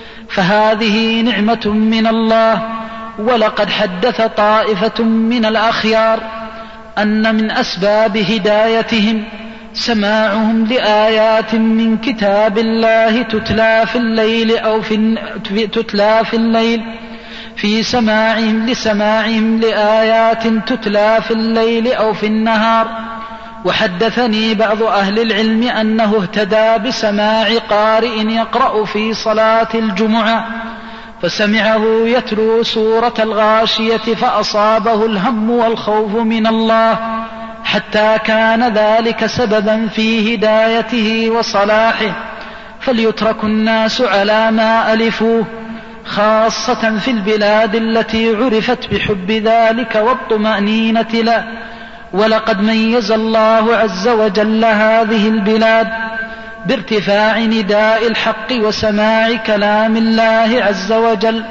B: فهذه نعمة من الله. ولقد حدث طائفة من الأخيار أن من أسباب هدايتهم سماعهم لآيات من كتاب الله تتلى في الليل أو في تتلى في الليل في سماعهم لسماعهم لآيات تتلى في الليل أو في النهار. وحدثني بعض أهل العلم أنه اهتدى بسماع قارئ يقرأ في صلاة الجمعة فسمعه يتلو سورة الغاشية فأصابه الهم والخوف من الله، حتى كان ذلك سببا في هدايته وصلاحه. فليترك الناس على ما ألفوه، خاصة في البلاد التي عرفت بحب ذلك والطمأنينة له. ولقد ميز الله عز وجل هذه البلاد بارتفاع نداء الحق وسماع كلام الله عز وجل.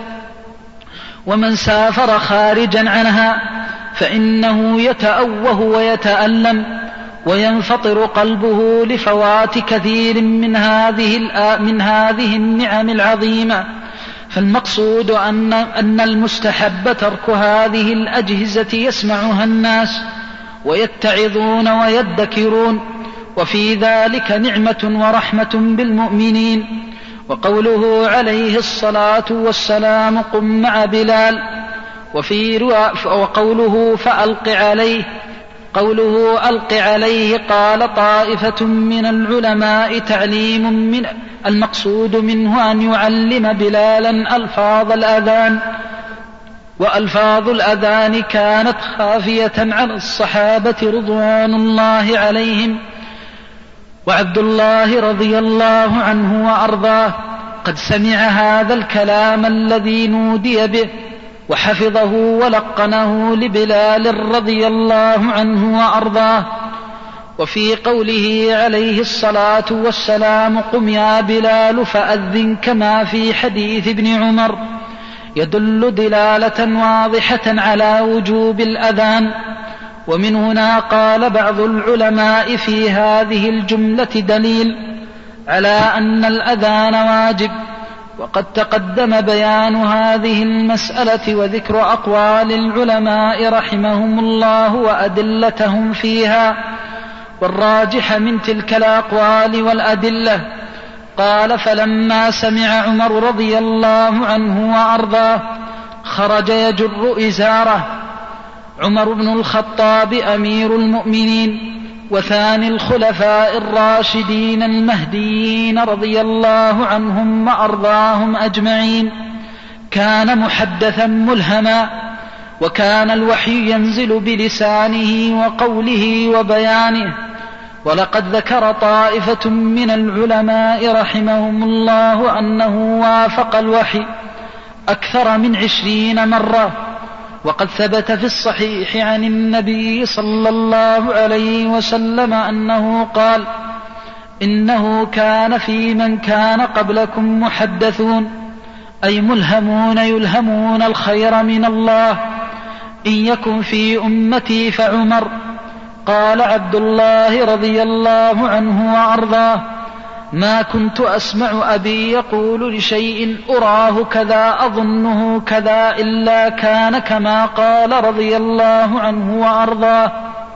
B: ومن سافر خارجا عنها فإنه يتأوه ويتألم وينفطر قلبه لفوات كثير من هذه من هذه النعم العظيمة. فالمقصود أن, أن المستحب ترك هذه الأجهزة يسمعها الناس ويتعظون ويذكرون، وفي ذلك نعمة ورحمة بالمؤمنين. وقوله عليه الصلاة والسلام: قم مع بلال. وفي وقوله فألق عليه، قوله ألق عليه قال طائفة من العلماء تعليم من المقصود منه أن يعلم بلالا ألفاظ الأذان، وألفاظ الأذان كانت خافية عن الصحابة رضوان الله عليهم. وعبد الله رضي الله عنه وأرضاه قد سمع هذا الكلام الذي نودي به وحفظه ولقنه لبلال رضي الله عنه وأرضاه. وفي قوله عليه الصلاة والسلام: قم يا بلال فأذن، كما في حديث ابن عمر، يدل دلالة واضحة على وجوب الأذان. ومن هنا قال بعض العلماء في هذه الجملة دليل على أن الأذان واجب. وقد تقدم بيان هذه المسألة وذكر أقوال العلماء رحمهم الله وأدلتهم فيها. والراجح من تلك الأقوال والأدلة قال: فلما سمع عمر رضي الله عنه وأرضاه خرج يجر إزاره. عمر بن الخطاب أمير المؤمنين وثاني الخلفاء الراشدين المهديين رضي الله عنهم وأرضاهم أجمعين، كان محدثا ملهما، وكان الوحي ينزل بلسانه وقوله وبيانه. ولقد ذكر طائفة من العلماء رحمهم الله أنه وافق الوحي أكثر من عشرين مرة. وقد ثبت في الصحيح عن النبي صلى الله عليه وسلم أنه قال: إنه كان في من كان قبلكم محدثون، أي ملهمون يلهمون الخير من الله. إن يكن في أمتي فعمر. قال عبد الله رضي الله عنه وأرضاه: ما كنت أسمع أبي يقول لشيء أراه كذا أظنه كذا إلا كان كما قال رضي الله عنه وأرضاه.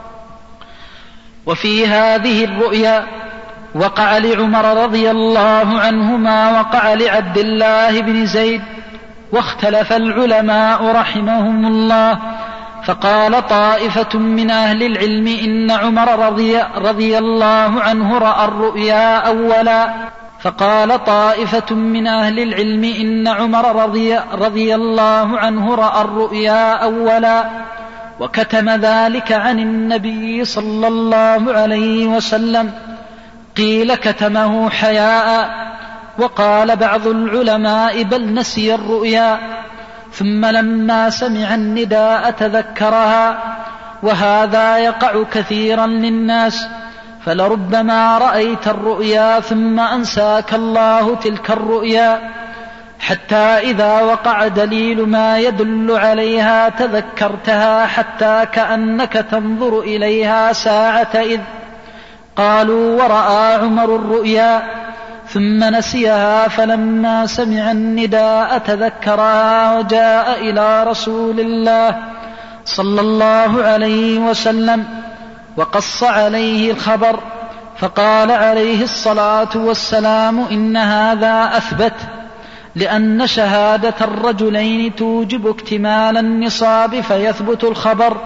B: وفي هذه الرؤيا وقع لعمر رضي الله عنه ما وقع لعبد الله بن زيد، واختلف العلماء رحمهم الله، فقال طائفة من أهل العلم إن عمر رضي, رضي الله عنه رأى الرؤيا أولا، فقال طائفة من أهل العلم إن عمر رضي, رضي الله عنه رأى الرؤيا أولا، وكتم ذلك عن النبي صلى الله عليه وسلم. قيل كتمه حياء، وقال بعض العلماء بل نسي الرؤيا، ثم لما سمع النداء تذكرها، وهذا يقع كثيرا للناس، فلربما رأيت الرؤيا ثم أنساك الله تلك الرؤيا، حتى إذا وقع دليل ما يدل عليها تذكرتها، حتى كأنك تنظر إليها ساعة إذ قالوا ورأى عمر الرؤيا ثم نسيها، فلما سمع النداء تذكرها وجاء إلى رسول الله صلى الله عليه وسلم وقص عليه الخبر، فقال عليه الصلاة والسلام إن هذا أثبت، لأن شهادة الرجلين توجب اكتمال النصاب فيثبت الخبر،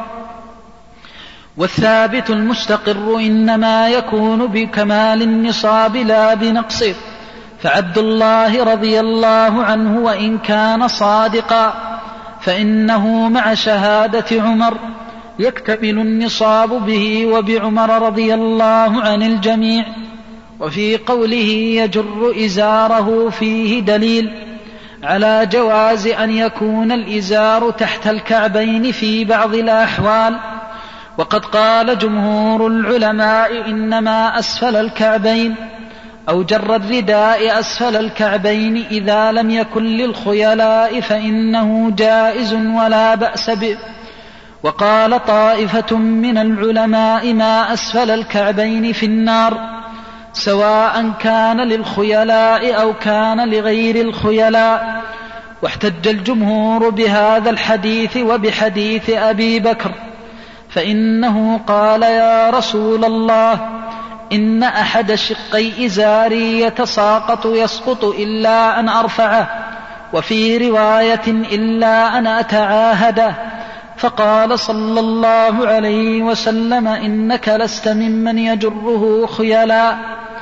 B: والثابت المستقر إنما يكون بكمال النصاب لا بنقصه. فعبد الله رضي الله عنه وإن كان صادقا فإنه مع شهادة عمر يكتمل النصاب به وبعمر رضي الله عن الجميع. وفي قوله يجر إزاره فيه دليل على جواز أن يكون الإزار تحت الكعبين في بعض الأحوال، وقد قال جمهور العلماء إنما أسفل الكعبين أو جر الرداء أسفل الكعبين إذا لم يكن للخيلاء فإنه جائز ولا بأس به. وقال طائفة من العلماء ما أسفل الكعبين في النار، سواء كان للخيلاء أو كان لغير الخيلاء. واحتج الجمهور بهذا الحديث وبحديث أبي بكر، فإنه قال يا رسول الله إن أحد شقي إزاري يتساقط يسقط إلا أن أرفعه، وفي رواية إلا أن أتعاهده، فقال صلى الله عليه وسلم إنك لست ممن يجره خيلاء.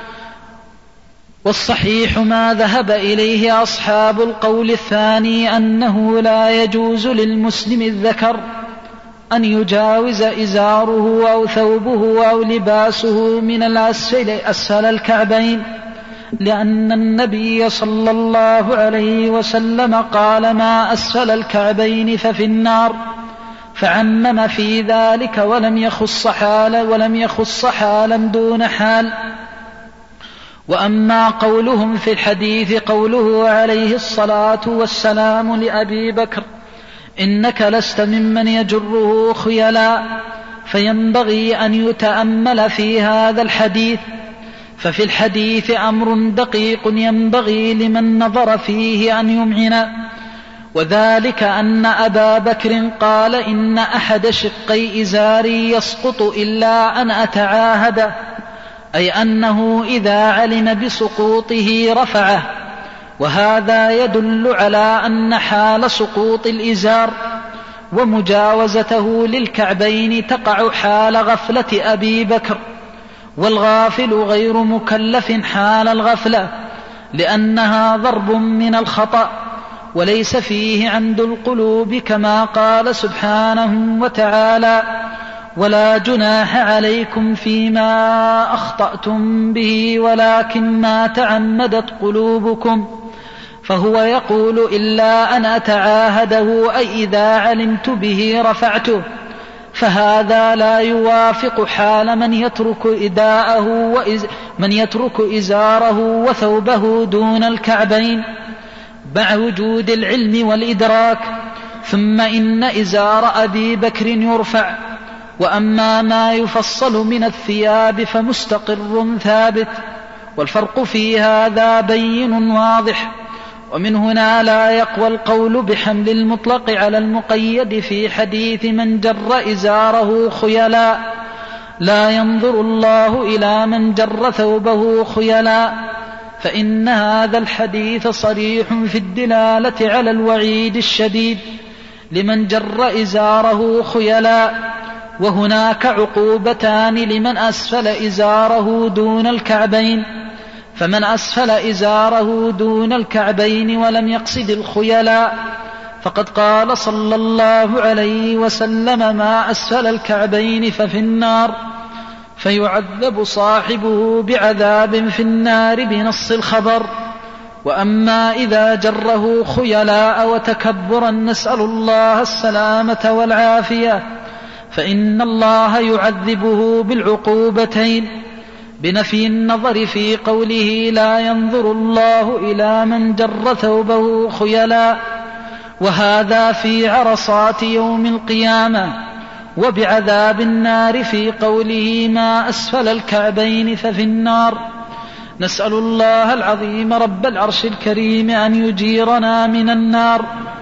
B: والصحيح ما ذهب إليه أصحاب القول الثاني أنه لا يجوز للمسلم الذكر أن يجاوز إزاره أو ثوبه أو لباسه من الأسفل أسفل الكعبين، لأن النبي صلى الله عليه وسلم قال ما أسفل الكعبين ففي النار، فعمم في ذلك ولم يخص حالا ولم يخص حالا دون حال. وأما قولهم في الحديث قوله عليه الصلاة والسلام لأبي بكر إنك لست ممن يجره خيلاء، فينبغي أن يتأمل في هذا الحديث، ففي الحديث أمر دقيق ينبغي لمن نظر فيه أن يمعن، وذلك أن أبا بكر قال إن أحد شقي إزاري يسقط إلا أن أتعاهده، أي أنه إذا علم بسقوطه رفعه، وهذا يدل على أن حال سقوط الإزار ومجاوزته للكعبين تقع حال غفلة أبي بكر، والغافل غير مكلف حال الغفلة، لأنها ضرب من الخطأ وليس فيه عند القلوب، كما قال سبحانه وتعالى ولا جناح عليكم فيما أخطأتم به ولكن ما تعمدت قلوبكم. فهو يقول إلا أن أتعاهده أي إذا علمت به رفعته، فهذا لا يوافق حال من يترك إداءه وإز من يترك إزاره وثوبه دون الكعبين مع وجود العلم والإدراك. ثم إن إزار أبي بكر يرفع، وأما ما يفصل من الثياب فمستقر ثابت، والفرق في هذا بين واضح. ومن هنا لا يقوى القول بحمل المطلق على المقيد في حديث من جر إزاره خيلا. لا ينظر الله إلى من جر ثوبه خيلا، فإن هذا الحديث صريح في الدلالة على الوعيد الشديد لمن جر إزاره خيلا. وهناك عقوبتان لمن أسفل إزاره دون الكعبين. فمن أسفل إزاره دون الكعبين ولم يقصد الخيلاء فقد قال صلى الله عليه وسلم: ما أسفل الكعبين ففي النار، فيعذب صاحبه بعذاب في النار بنص الخبر. وأما إذا جره خيلاء وتكبرا نسأل الله السلامة والعافية فإن الله يعذبه بالعقوبتين: بنفي النظر في قوله لا ينظر الله إلى من جر ثوبه خيلا، وهذا في عرصات يوم القيامة، وبعذاب النار في قوله ما أسفل الكعبين ففي النار. نسأل الله العظيم رب العرش الكريم أن يجيرنا من النار.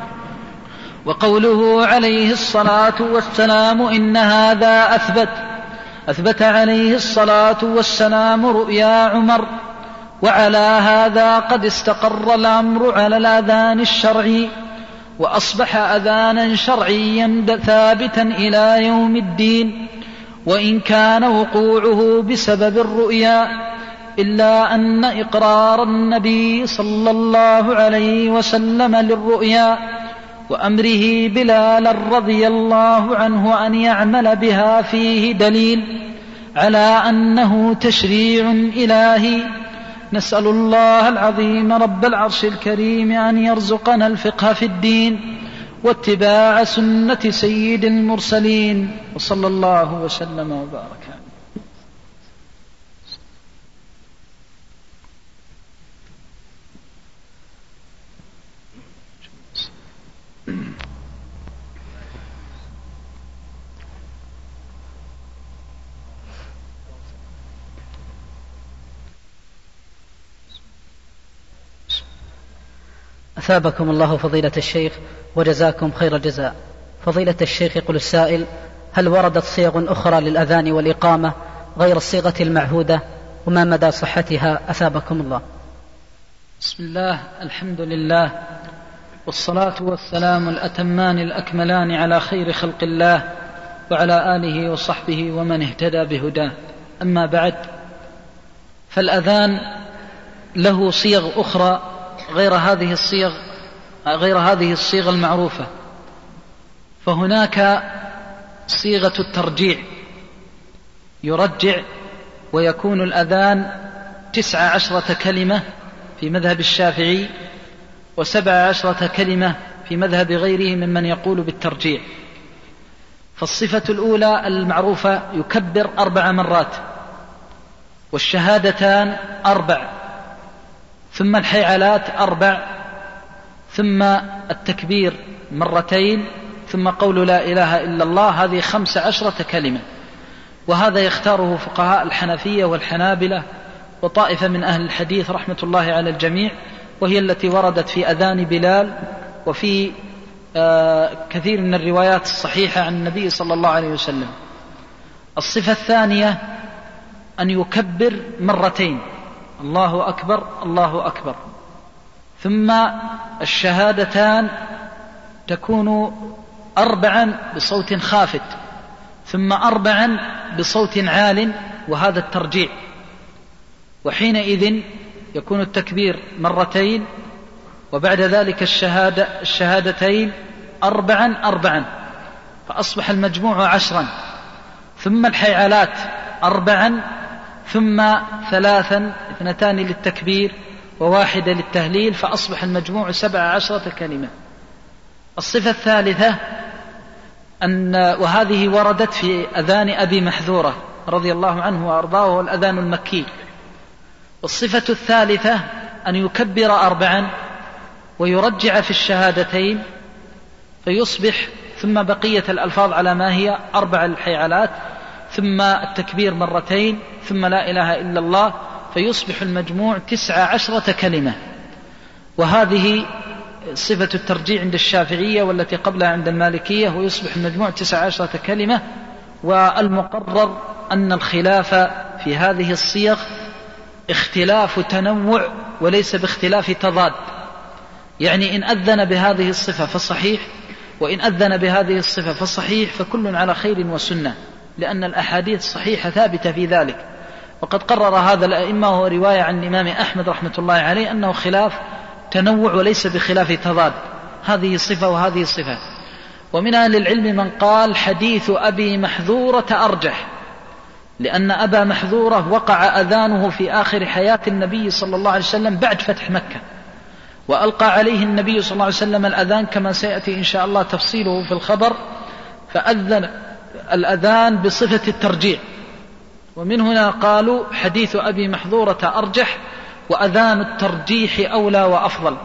B: وقوله عليه الصلاة والسلام إن هذا أثبت أثبت عليه الصلاة والسلام رؤيا عمر. وعلى هذا قد استقر الأمر على الأذان الشرعي، وأصبح أذانا شرعيا ثابتا إلى يوم الدين، وإن كان وقوعه بسبب الرؤيا، إلا أن إقرار النبي صلى الله عليه وسلم للرؤيا وأمره بلالا رضي الله عنه أن يعمل بها فيه دليل على أنه تشريع إلهي. نسأل الله العظيم رب العرش الكريم أن يرزقنا الفقه في الدين واتباع سنة سيد المرسلين، وصلى الله وسلم وبارك.
D: أثابكم الله فضيلة الشيخ وجزاكم خير الجزاء. فضيلة الشيخ يقول السائل: هل وردت صيغ أخرى للأذان والإقامة غير الصيغة المعهودة، وما مدى صحتها؟ أثابكم الله.
B: بسم الله، الحمد لله، والصلاة والسلام الأتمان الأكملان على خير خلق الله وعلى آله وصحبه ومن اهتدى بهداه. أما بعد، فالأذان له صيغ أخرى غير هذه الصيغ غير هذه الصيغ المعروفة. فهناك صيغة الترجيع، يرجع ويكون الأذان تسع عشرة كلمة في مذهب الشافعي، وسبع عشرة كلمة في مذهب غيره ممن يقول بالترجيع. فالصفة الأولى المعروفة يكبر أربع مرات، والشهادتان أربع، ثم الحيعلات أربع، ثم التكبير مرتين، ثم قول لا إله إلا الله. هذه خمس عشرة كلمة، وهذا يختاره فقهاء الحنفية والحنابلة وطائفة من أهل الحديث رحمة الله على الجميع، وهي التي وردت في أذان بلال وفي آه كثير من الروايات الصحيحة عن النبي صلى الله عليه وسلم. الصفة الثانية أن يكبر مرتين، الله أكبر الله أكبر، ثم الشهادتان تكون أربعا بصوت خافت، ثم أربعا بصوت عال، وهذا الترجيع. وحينئذ يكون التكبير مرتين، وبعد ذلك الشهادة الشهادتين أربعا أربعا، فأصبح المجموع عشرا، ثم الحيعلات أربعا، ثم ثلاثا، اثنتان للتكبير وواحدة للتهليل، فأصبح المجموع سبع عشرة كلمة. الصفة الثالثة أن وهذه وردت في أذان أبي محذورة رضي الله عنه وأرضاه، وهو الأذان المكي. الصفة الثالثة أن يكبر أربعا ويرجع في الشهادتين فيصبح، ثم بقية الألفاظ على ما هي أربع الحيعلات، ثم التكبير مرتين، ثم لا إله إلا الله، فيصبح المجموع تسع عشرة كلمة، وهذه صفة الترجيع عند الشافعية والتي قبلها عند المالكية، ويصبح المجموع تسع عشرة كلمة. والمقرر أن الخلاف في هذه الصيغ اختلاف تنوع وليس باختلاف تضاد، يعني إن أذن بهذه الصفة فالصحيح، وإن أذن بهذه الصفة فالصحيح، فكل على خير وسنة، لأن الأحاديث الصحيحة ثابتة في ذلك. وقد قرر هذا الأئمة، وهو رواية عن الإمام أحمد رحمة الله عليه أنه خلاف تنوع وليس بخلاف تضاد، هذه صفة وهذه صفة. ومن أهل العلم من قال حديث أبي محذورة أرجح، لأن أبا محذورة وقع أذانه في آخر حياة النبي صلى الله عليه وسلم بعد فتح مكة، وألقى عليه النبي صلى الله عليه وسلم الأذان كما سيأتي إن شاء الله تفصيله في الخبر، فأذن الأذان بصفة الترجيع. ومن هنا قالوا حديث أبي محذورة أرجح، وأذان الترجيح أولى وأفضل.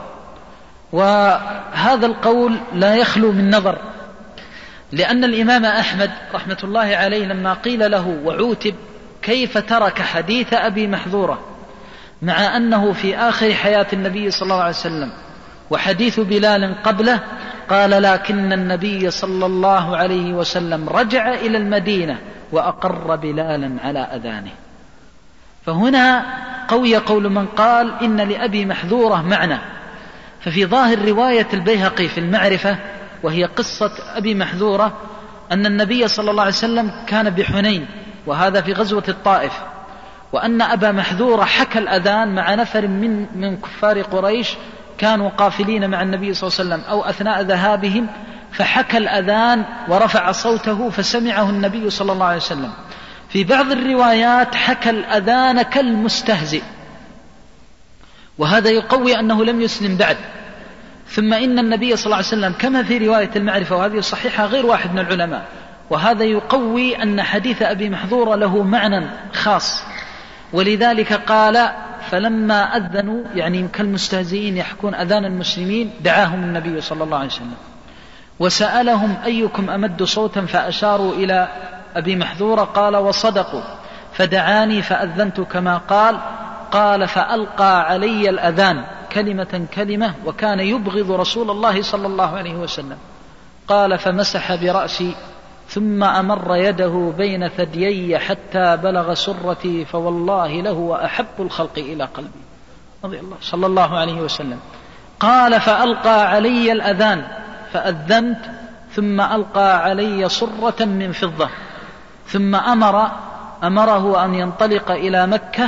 B: وهذا القول لا يخلو من نظر، لأن الإمام أحمد رحمة الله عليه لما قيل له وعوتب كيف ترك حديث أبي محذورة مع أنه في آخر حياة النبي صلى الله عليه وسلم وحديث بلال قبله، قال لكن النبي صلى الله عليه وسلم رجع إلى المدينة وأقر بلالا على أذانه. فهنا قوي قول من قال إن لأبي محذورة معنى. ففي ظاهر رواية البيهقي في المعرفة، وهي قصة أبي محذورة، أن النبي صلى الله عليه وسلم كان بحنين، وهذا في غزوة الطائف، وأن أبا محذورة حكى الأذان مع نفر من, من كفار قريش كانوا قافلين مع النبي صلى الله عليه وسلم أو أثناء ذهابهم، فحكى الأذان ورفع صوته فسمعه النبي صلى الله عليه وسلم. في بعض الروايات حكى الأذان كالمستهزئ، وهذا يقوي أنه لم يسلم بعد. ثم إن النبي صلى الله عليه وسلم كما في رواية المعرفة، وهذه الصحيحة غير واحد من العلماء، وهذا يقوي أن حديث أبي محذورة له معنى خاص، ولذلك قال فلما أذنوا يعني كالمستهزئين يحكون أذان المسلمين دعاهم النبي صلى الله عليه وسلم وسألهم أيكم أمد صوتا، فأشاروا إلى أبي محذورة، قال وصدقوا، فدعاني فأذنت كما قال. قال فألقى علي الأذان كلمة كلمة، وكان يبغض رسول الله صلى الله عليه وسلم. قال فمسح برأسي ثم أمر يده بين ثديي حتى بلغ سرتي، فوالله له أحب الخلق إلى قلبي رضي الله صلى الله عليه وسلم. قال فألقى علي الأذان فأذنت، ثم ألقى علي صرة من فضة، ثم أمر أمره أن ينطلق إلى مكة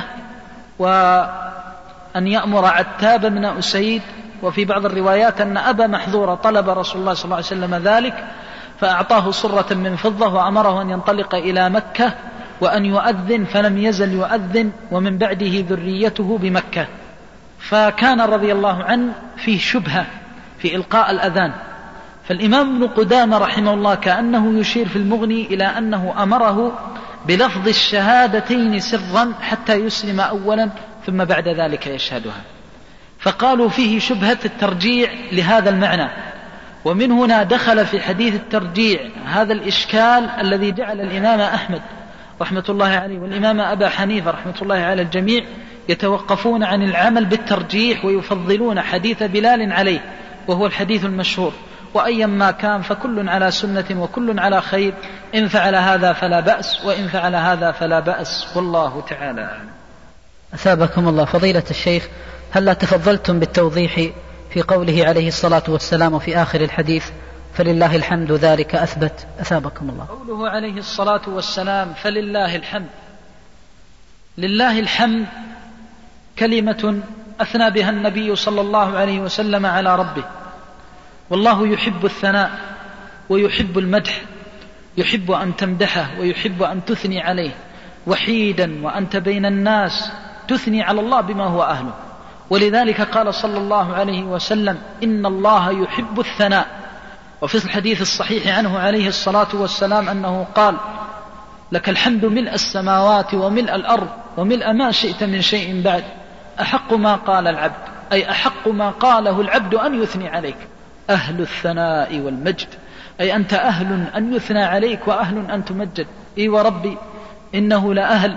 B: وأن يأمر عتاب بن أسيد. وفي بعض الروايات أن أبا محذورة طلب رسول الله صلى الله عليه وسلم ذلك، فأعطاه صرة من فضة وأمره أن ينطلق إلى مكة وأن يؤذن، فلم يزل يؤذن ومن بعده ذريته بمكة. فكان رضي الله عنه فيه شبهة في إلقاء الأذان. فالإمام ابن قدامة رحمه الله كأنه يشير في المغني إلى أنه أمره بلفظ الشهادتين سرا حتى يسلم أولا ثم بعد ذلك يشهدها، فقالوا فيه شبهة الترجيع لهذا المعنى. ومن هنا دخل في حديث الترجيع هذا الإشكال الذي جعل الإمام أحمد رحمة الله عليه والإمام أبا حنيفة رحمة الله على الجميع يتوقفون عن العمل بالترجيح ويفضلون حديث بلال عليه، وهو الحديث المشهور. وأيا ما كان فكل على سنة وكل على خير، إن فعل هذا فلا بأس وإن فعل هذا فلا بأس، والله تعالى أعلم.
D: أثابكم الله. فضيلة الشيخ، هل تفضلتم بالتوضيح في قوله عليه الصلاة والسلام في آخر الحديث فلله الحمد ذلك أثبت؟ أثابكم الله.
B: قوله عليه الصلاة والسلام فلله الحمد، لله الحمد كلمة أثنى بها النبي صلى الله عليه وسلم على ربه، والله يحب الثناء ويحب المدح، يحب أن تمدحه ويحب أن تثني عليه، وحيدا وأنت بين الناس تثني على الله بما هو أهله. ولذلك قال صلى الله عليه وسلم إن الله يحب الثناء. وفي الحديث الصحيح عنه عليه الصلاة والسلام أنه قال لك الحمد ملء السماوات وملء الأرض وملء ما شئت من شيء بعد، أحق ما قال العبد، أي أحق ما قاله العبد أن يثني عليك، أهل الثناء والمجد، أي أنت أهل أن يثنى عليك وأهل أن تمجد. إي وربي إنه لأهل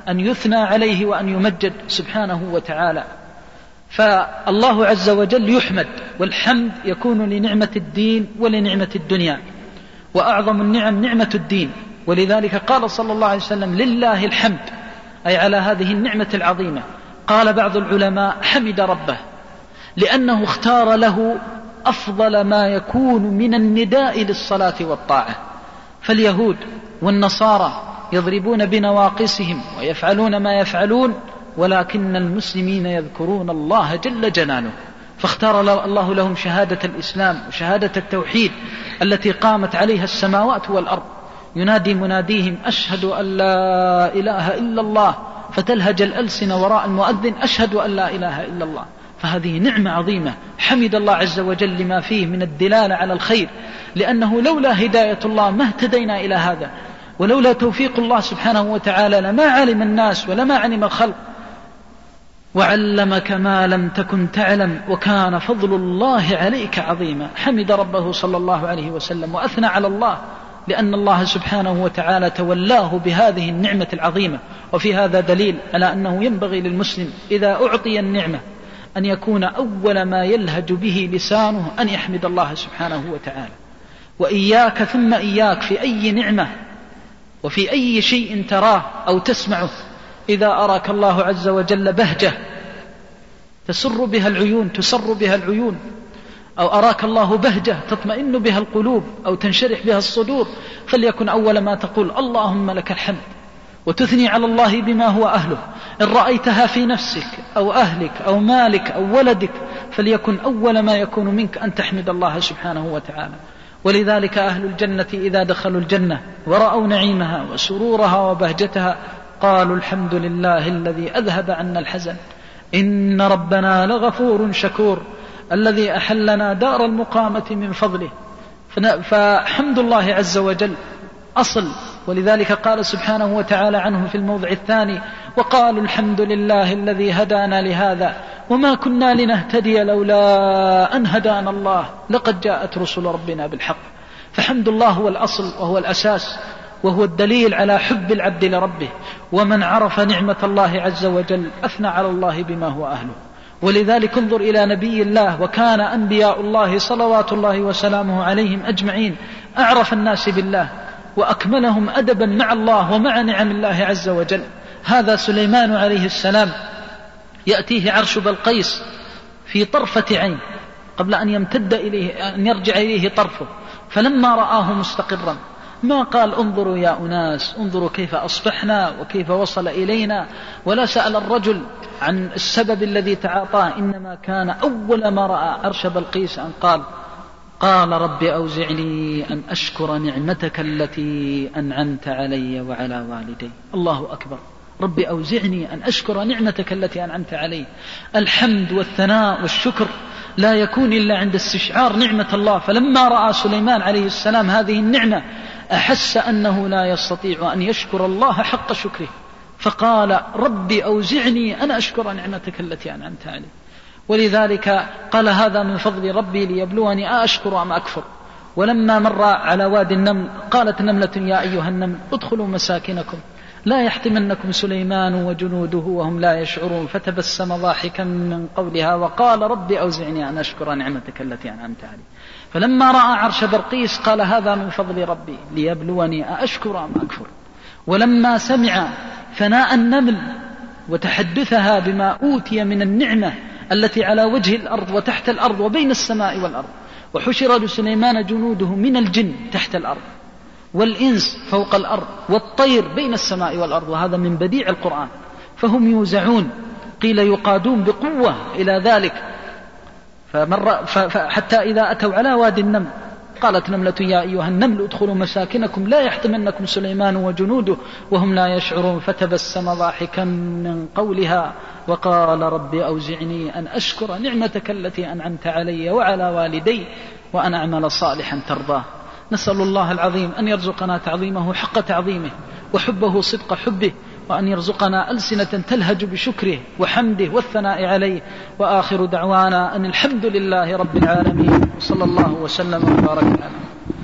B: أن يثنى عليه وأن يمجد سبحانه وتعالى. فالله عز وجل يحمد، والحمد يكون لنعمة الدين ولنعمة الدنيا، وأعظم النعم نعمة الدين. ولذلك قال صلى الله عليه وسلم لله الحمد، أي على هذه النعمة العظيمة. قال بعض العلماء حمد ربه لأنه اختار له أفضل ما يكون من النداء للصلاة والطاعة. فاليهود والنصارى يضربون بنواقصهم ويفعلون ما يفعلون، ولكن المسلمين يذكرون الله جل جلاله، فاختار الله لهم شهادة الإسلام وشهادة التوحيد التي قامت عليها السماوات والأرض. ينادي مناديهم أشهد أن لا إله إلا الله، فتلهج الألسنة وراء المؤذن أشهد أن لا إله إلا الله. فهذه نعمة عظيمة حمد الله عز وجل لما فيه من الدلالة على الخير، لأنه لولا هداية الله ما اهتدينا إلى هذا، ولولا توفيق الله سبحانه وتعالى لما علم الناس ولما علم الخلق. وعلمك ما لم تكن تعلم وكان فضل الله عليك عظيما. حمد ربه صلى الله عليه وسلم وأثنى على الله، لأن الله سبحانه وتعالى تولاه بهذه النعمة العظيمة. وفي هذا دليل على أنه ينبغي للمسلم إذا أعطي النعمة أن يكون أول ما يلهج به لسانه أن يحمد الله سبحانه وتعالى. وإياك ثم إياك في أي نعمة وفي أي شيء تراه أو تسمعه، إذا أراك الله عز وجل بهجة تسر بها العيون تسر بها العيون، أو أراك الله بهجة تطمئن بها القلوب أو تنشرح بها الصدور، فليكن أول ما تقول اللهم لك الحمد، وتثني على الله بما هو أهله. إن رأيتها في نفسك أو أهلك أو مالك أو ولدك، فليكن أول ما يكون منك أن تحمد الله سبحانه وتعالى. ولذلك أهل الجنة إذا دخلوا الجنة ورأوا نعيمها وسرورها وبهجتها قالوا الحمد لله الذي أذهب عنا الحزن إن ربنا لغفور شكور الذي أحلنا دار المقامة من فضله. فحمد الله عز وجل أصل، ولذلك قال سبحانه وتعالى عنه في الموضع الثاني وقالوا الحمد لله الذي هدانا لهذا وما كنا لنهتدي لولا أن هدانا الله لقد جاءت رسل ربنا بالحق. فحمد الله هو الأصل وهو الأساس، وهو الدليل على حب العبد لربه. ومن عرف نعمة الله عز وجل أثنى على الله بما هو أهله. ولذلك انظر إلى نبي الله، وكان أنبياء الله صلوات الله وسلامه عليهم أجمعين أعرف الناس بالله وأكملهم أدبا مع الله ومع نعم الله عز وجل. هذا سليمان عليه السلام يأتيه عرش بلقيس في طرفة عين قبل أن يمتد إليه أن يرجع إليه طرفه، فلما رآه مستقرا ما قال انظروا يا أناس انظروا كيف أصبحنا وكيف وصل إلينا، ولا سأل الرجل عن السبب الذي تعاطاه، إنما كان أول ما رأى عرش بلقيس أن قال قال رب أوزعني أن أشكر نعمتك التي أنعمت علي وعلى والدي. الله أكبر. رب أوزعني أن أشكر نعمتك التي أنعمت علي. الحمد والثناء والشكر لا يكون إلا عند استشعار نعمة الله. فلما رأى سليمان عليه السلام هذه النعمة أحس أنه لا يستطيع أن يشكر الله حق شكره، فقال رب أوزعني أن أشكر نعمتك التي أنعمت علي. ولذلك قال هذا من فضل ربي ليبلوني أشكر أم أكفر. ولما مر على وادي النمل قالت نملة يا أيها النمل ادخلوا مساكنكم لا يحطمنكم سليمان وجنوده وهم لا يشعرون، فتبسم ضاحكا من قولها وقال رب أوزعني أن أشكر نعمتك التي أنعمت علي. فلما رأى عرش بلقيس قال هذا من فضل ربي ليبلوني أشكر أم أكفر. ولما سمع ثناء النمل وتحدثها بما أوتي من النعمة التي على وجه الأرض وتحت الأرض وبين السماء والأرض، وحشر لسليمان جنوده من الجن تحت الأرض والإنس فوق الأرض والطير بين السماء والأرض، وهذا من بديع القرآن، فهم يوزعون قيل يقادون بقوة إلى ذلك. فمر حتى إذا أتوا على وادي النمل قالت نملة يا أيها النمل ادخلوا مساكنكم لا يحطمنكم سليمان وجنوده وهم لا يشعرون، فتبسم ضاحكا من قولها وقال رب أوزعني أن أشكر نعمتك التي أنعمت علي وعلى والدي وأن أعمل صالحا ترضاه. نسأل الله العظيم أن يرزقنا تعظيمه حق تعظيمه وحبه صدق حبه، وأن يرزقنا ألسنة تلهج بشكره وحمده والثناء عليه. وآخر دعوانا أن الحمد لله رب العالمين، صلى الله وسلم وبارك عليه.